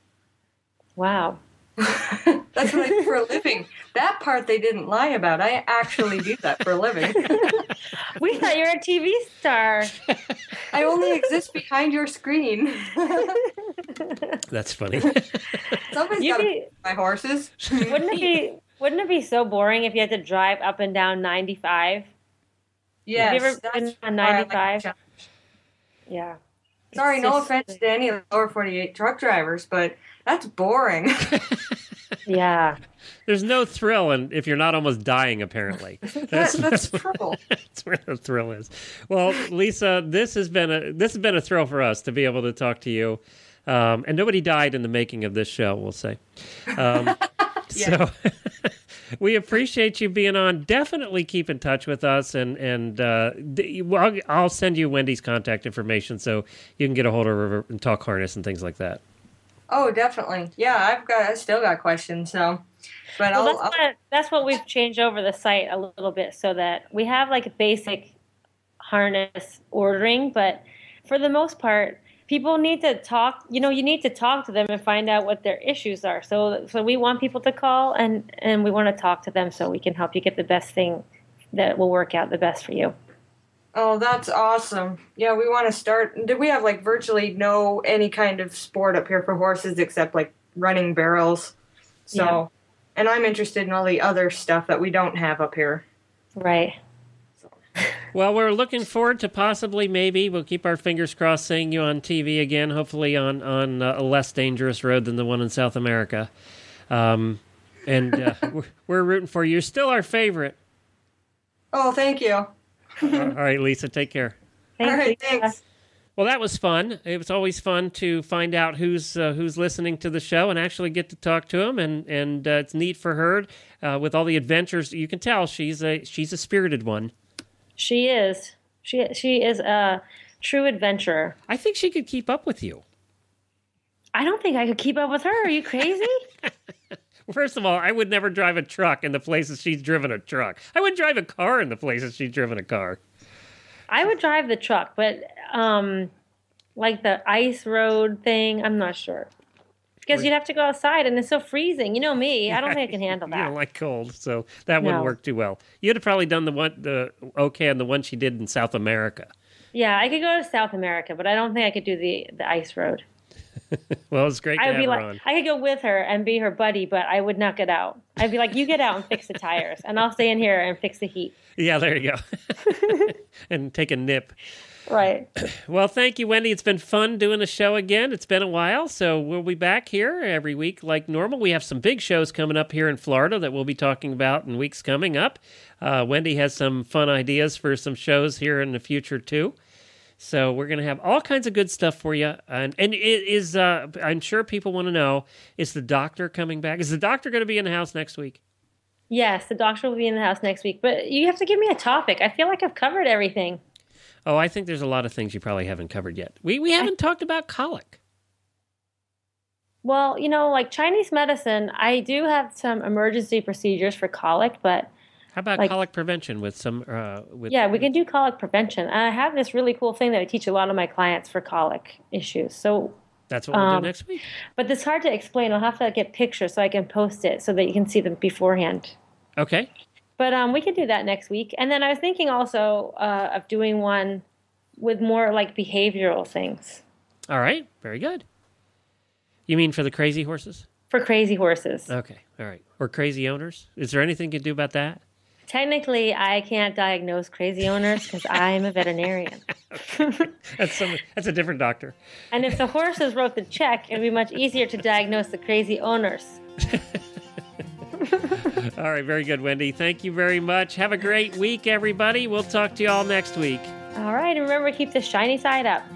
Speaker 3: Wow.
Speaker 6: That's what I do for a living. That part they didn't lie about. I actually do that for a living.
Speaker 3: We thought you were a T V star.
Speaker 6: I only exist behind your screen.
Speaker 1: That's funny.
Speaker 6: Somebody's
Speaker 3: You'd
Speaker 6: got to
Speaker 3: be,
Speaker 6: feed my horses.
Speaker 3: wouldn't it be wouldn't it be so boring if you had to drive up and down ninety-five?
Speaker 6: Yes,
Speaker 3: Have you ever
Speaker 6: that's
Speaker 3: been on
Speaker 6: why I like
Speaker 3: ninety-five?
Speaker 6: the challenge.
Speaker 3: Yeah.
Speaker 6: Sorry,
Speaker 3: It's
Speaker 6: no
Speaker 3: just-
Speaker 6: offense to any lower forty-eight truck drivers, but that's boring.
Speaker 3: Yeah.
Speaker 1: There's no thrill in, if you're not almost dying, apparently.
Speaker 6: that, that's trouble.
Speaker 1: That's where the thrill is. Well, Lisa, this has been a this has been a thrill for us to be able to talk to you. Um, and nobody died in the making of this show, we'll say. Um, So we appreciate you being on. Definitely keep in touch with us, and and uh, d- well, I'll send you Wendy's contact information so you can get a hold of her and talk harness and things like that.
Speaker 6: Oh, definitely. Yeah, I've got. I still got questions. So, but
Speaker 3: Well,
Speaker 6: I'll.
Speaker 3: that's
Speaker 6: I'll
Speaker 3: what, that's what we've changed over the site a little bit so that we have like a basic harness ordering, but for the most part, people need to talk, you know, you need to talk to them and find out what their issues are. So so we want people to call and, and we want to talk to them so we can help you get the best thing that will work out the best for you.
Speaker 6: Oh, that's awesome. Yeah, we want to start. We have like virtually no any kind of sport up here for horses except like running barrels. So,
Speaker 3: Yeah.
Speaker 6: and I'm interested in all the other stuff that we don't have up here.
Speaker 3: Right.
Speaker 1: Well, we're looking forward to possibly, maybe, we'll keep our fingers crossed, seeing you on T V again, hopefully on, on uh, a less dangerous road than the one in South America. Um, and uh, we're, we're rooting for you. You're still our favorite.
Speaker 6: Oh, thank you.
Speaker 1: All right, Lisa, take care.
Speaker 3: Thanks,
Speaker 6: all right,
Speaker 3: Lisa.
Speaker 6: thanks.
Speaker 1: Well, that was fun. It was always fun to find out who's uh, who's listening to the show and actually get to talk to them. And and uh, it's neat for her uh, with all the adventures. You can tell she's a she's a spirited one.
Speaker 3: She is. She she is a true adventurer.
Speaker 1: I think she could keep up with you.
Speaker 3: I don't think I could keep up with her. Are you crazy?
Speaker 1: First of all, I would never drive a truck in the places she's driven a truck. I would drive a car in the places she's driven a car.
Speaker 3: I would drive the truck, but um, like the ice road thing, I'm not sure. because you'd have to go outside and it's so freezing. You know me. I don't think I can handle
Speaker 1: You
Speaker 3: that.
Speaker 1: don't like cold, so that wouldn't
Speaker 3: No.
Speaker 1: work too well. You'd have probably done the one, the okay, on the one she did in South America.
Speaker 3: Yeah, I could go to South America, but I don't think I could do the, the ice road.
Speaker 1: Well, it's great to
Speaker 3: I would
Speaker 1: have
Speaker 3: be
Speaker 1: her
Speaker 3: like,
Speaker 1: on.
Speaker 3: I could go with her and be her buddy, but I would not get out. I'd be like, you get out and fix the tires, and I'll stay in here and fix the heat.
Speaker 1: Yeah, there you go. And take a nip.
Speaker 3: Right.
Speaker 1: Well, thank you, Wendy. It's been fun doing the show again. It's been a while, so we'll be back here every week like normal. We have some big shows coming up here in Florida that we'll be talking about in weeks coming up. Uh, Wendy has some fun ideas for some shows here in the future, too. So we're going to have all kinds of good stuff for you. And, and it is, uh, I'm sure people want to know, is the doctor coming back? Is the doctor going to be in the house next week?
Speaker 3: Yes, the doctor will be in the house next week, but you have to give me a topic. I feel like I've covered everything.
Speaker 1: Oh, I think there's a lot of things you probably haven't covered yet. We we haven't talked about colic.
Speaker 3: Well, you know, like Chinese medicine, I do have some emergency procedures for colic, but
Speaker 1: How about
Speaker 3: Like-
Speaker 1: colic prevention with some? Uh, with
Speaker 3: yeah, we can do colic prevention. And I have this really cool thing that I teach a lot of my clients for colic issues. So,
Speaker 1: That's what we'll
Speaker 3: um,
Speaker 1: do next week.
Speaker 3: but it's hard to explain. I'll have to get pictures so I can post it so that you can see them beforehand.
Speaker 1: Okay.
Speaker 3: But um, we can do that next week. And then I was thinking also uh, of doing one with more like behavioral things
Speaker 1: All right. Very good. You mean for the crazy horses?
Speaker 3: for crazy horses.
Speaker 1: Okay. All right. Or crazy owners? Is there anything you can do about that?
Speaker 3: Technically, I can't diagnose crazy owners because I'm a veterinarian.
Speaker 1: That's some. That's a different doctor.
Speaker 3: And if the horses wrote the check, it would be much easier to diagnose the crazy owners.
Speaker 1: All right. Very good, Wendy. Thank you very much. Have a great week, everybody. We'll talk to you all next week.
Speaker 3: All right, and remember, keep the shiny side up.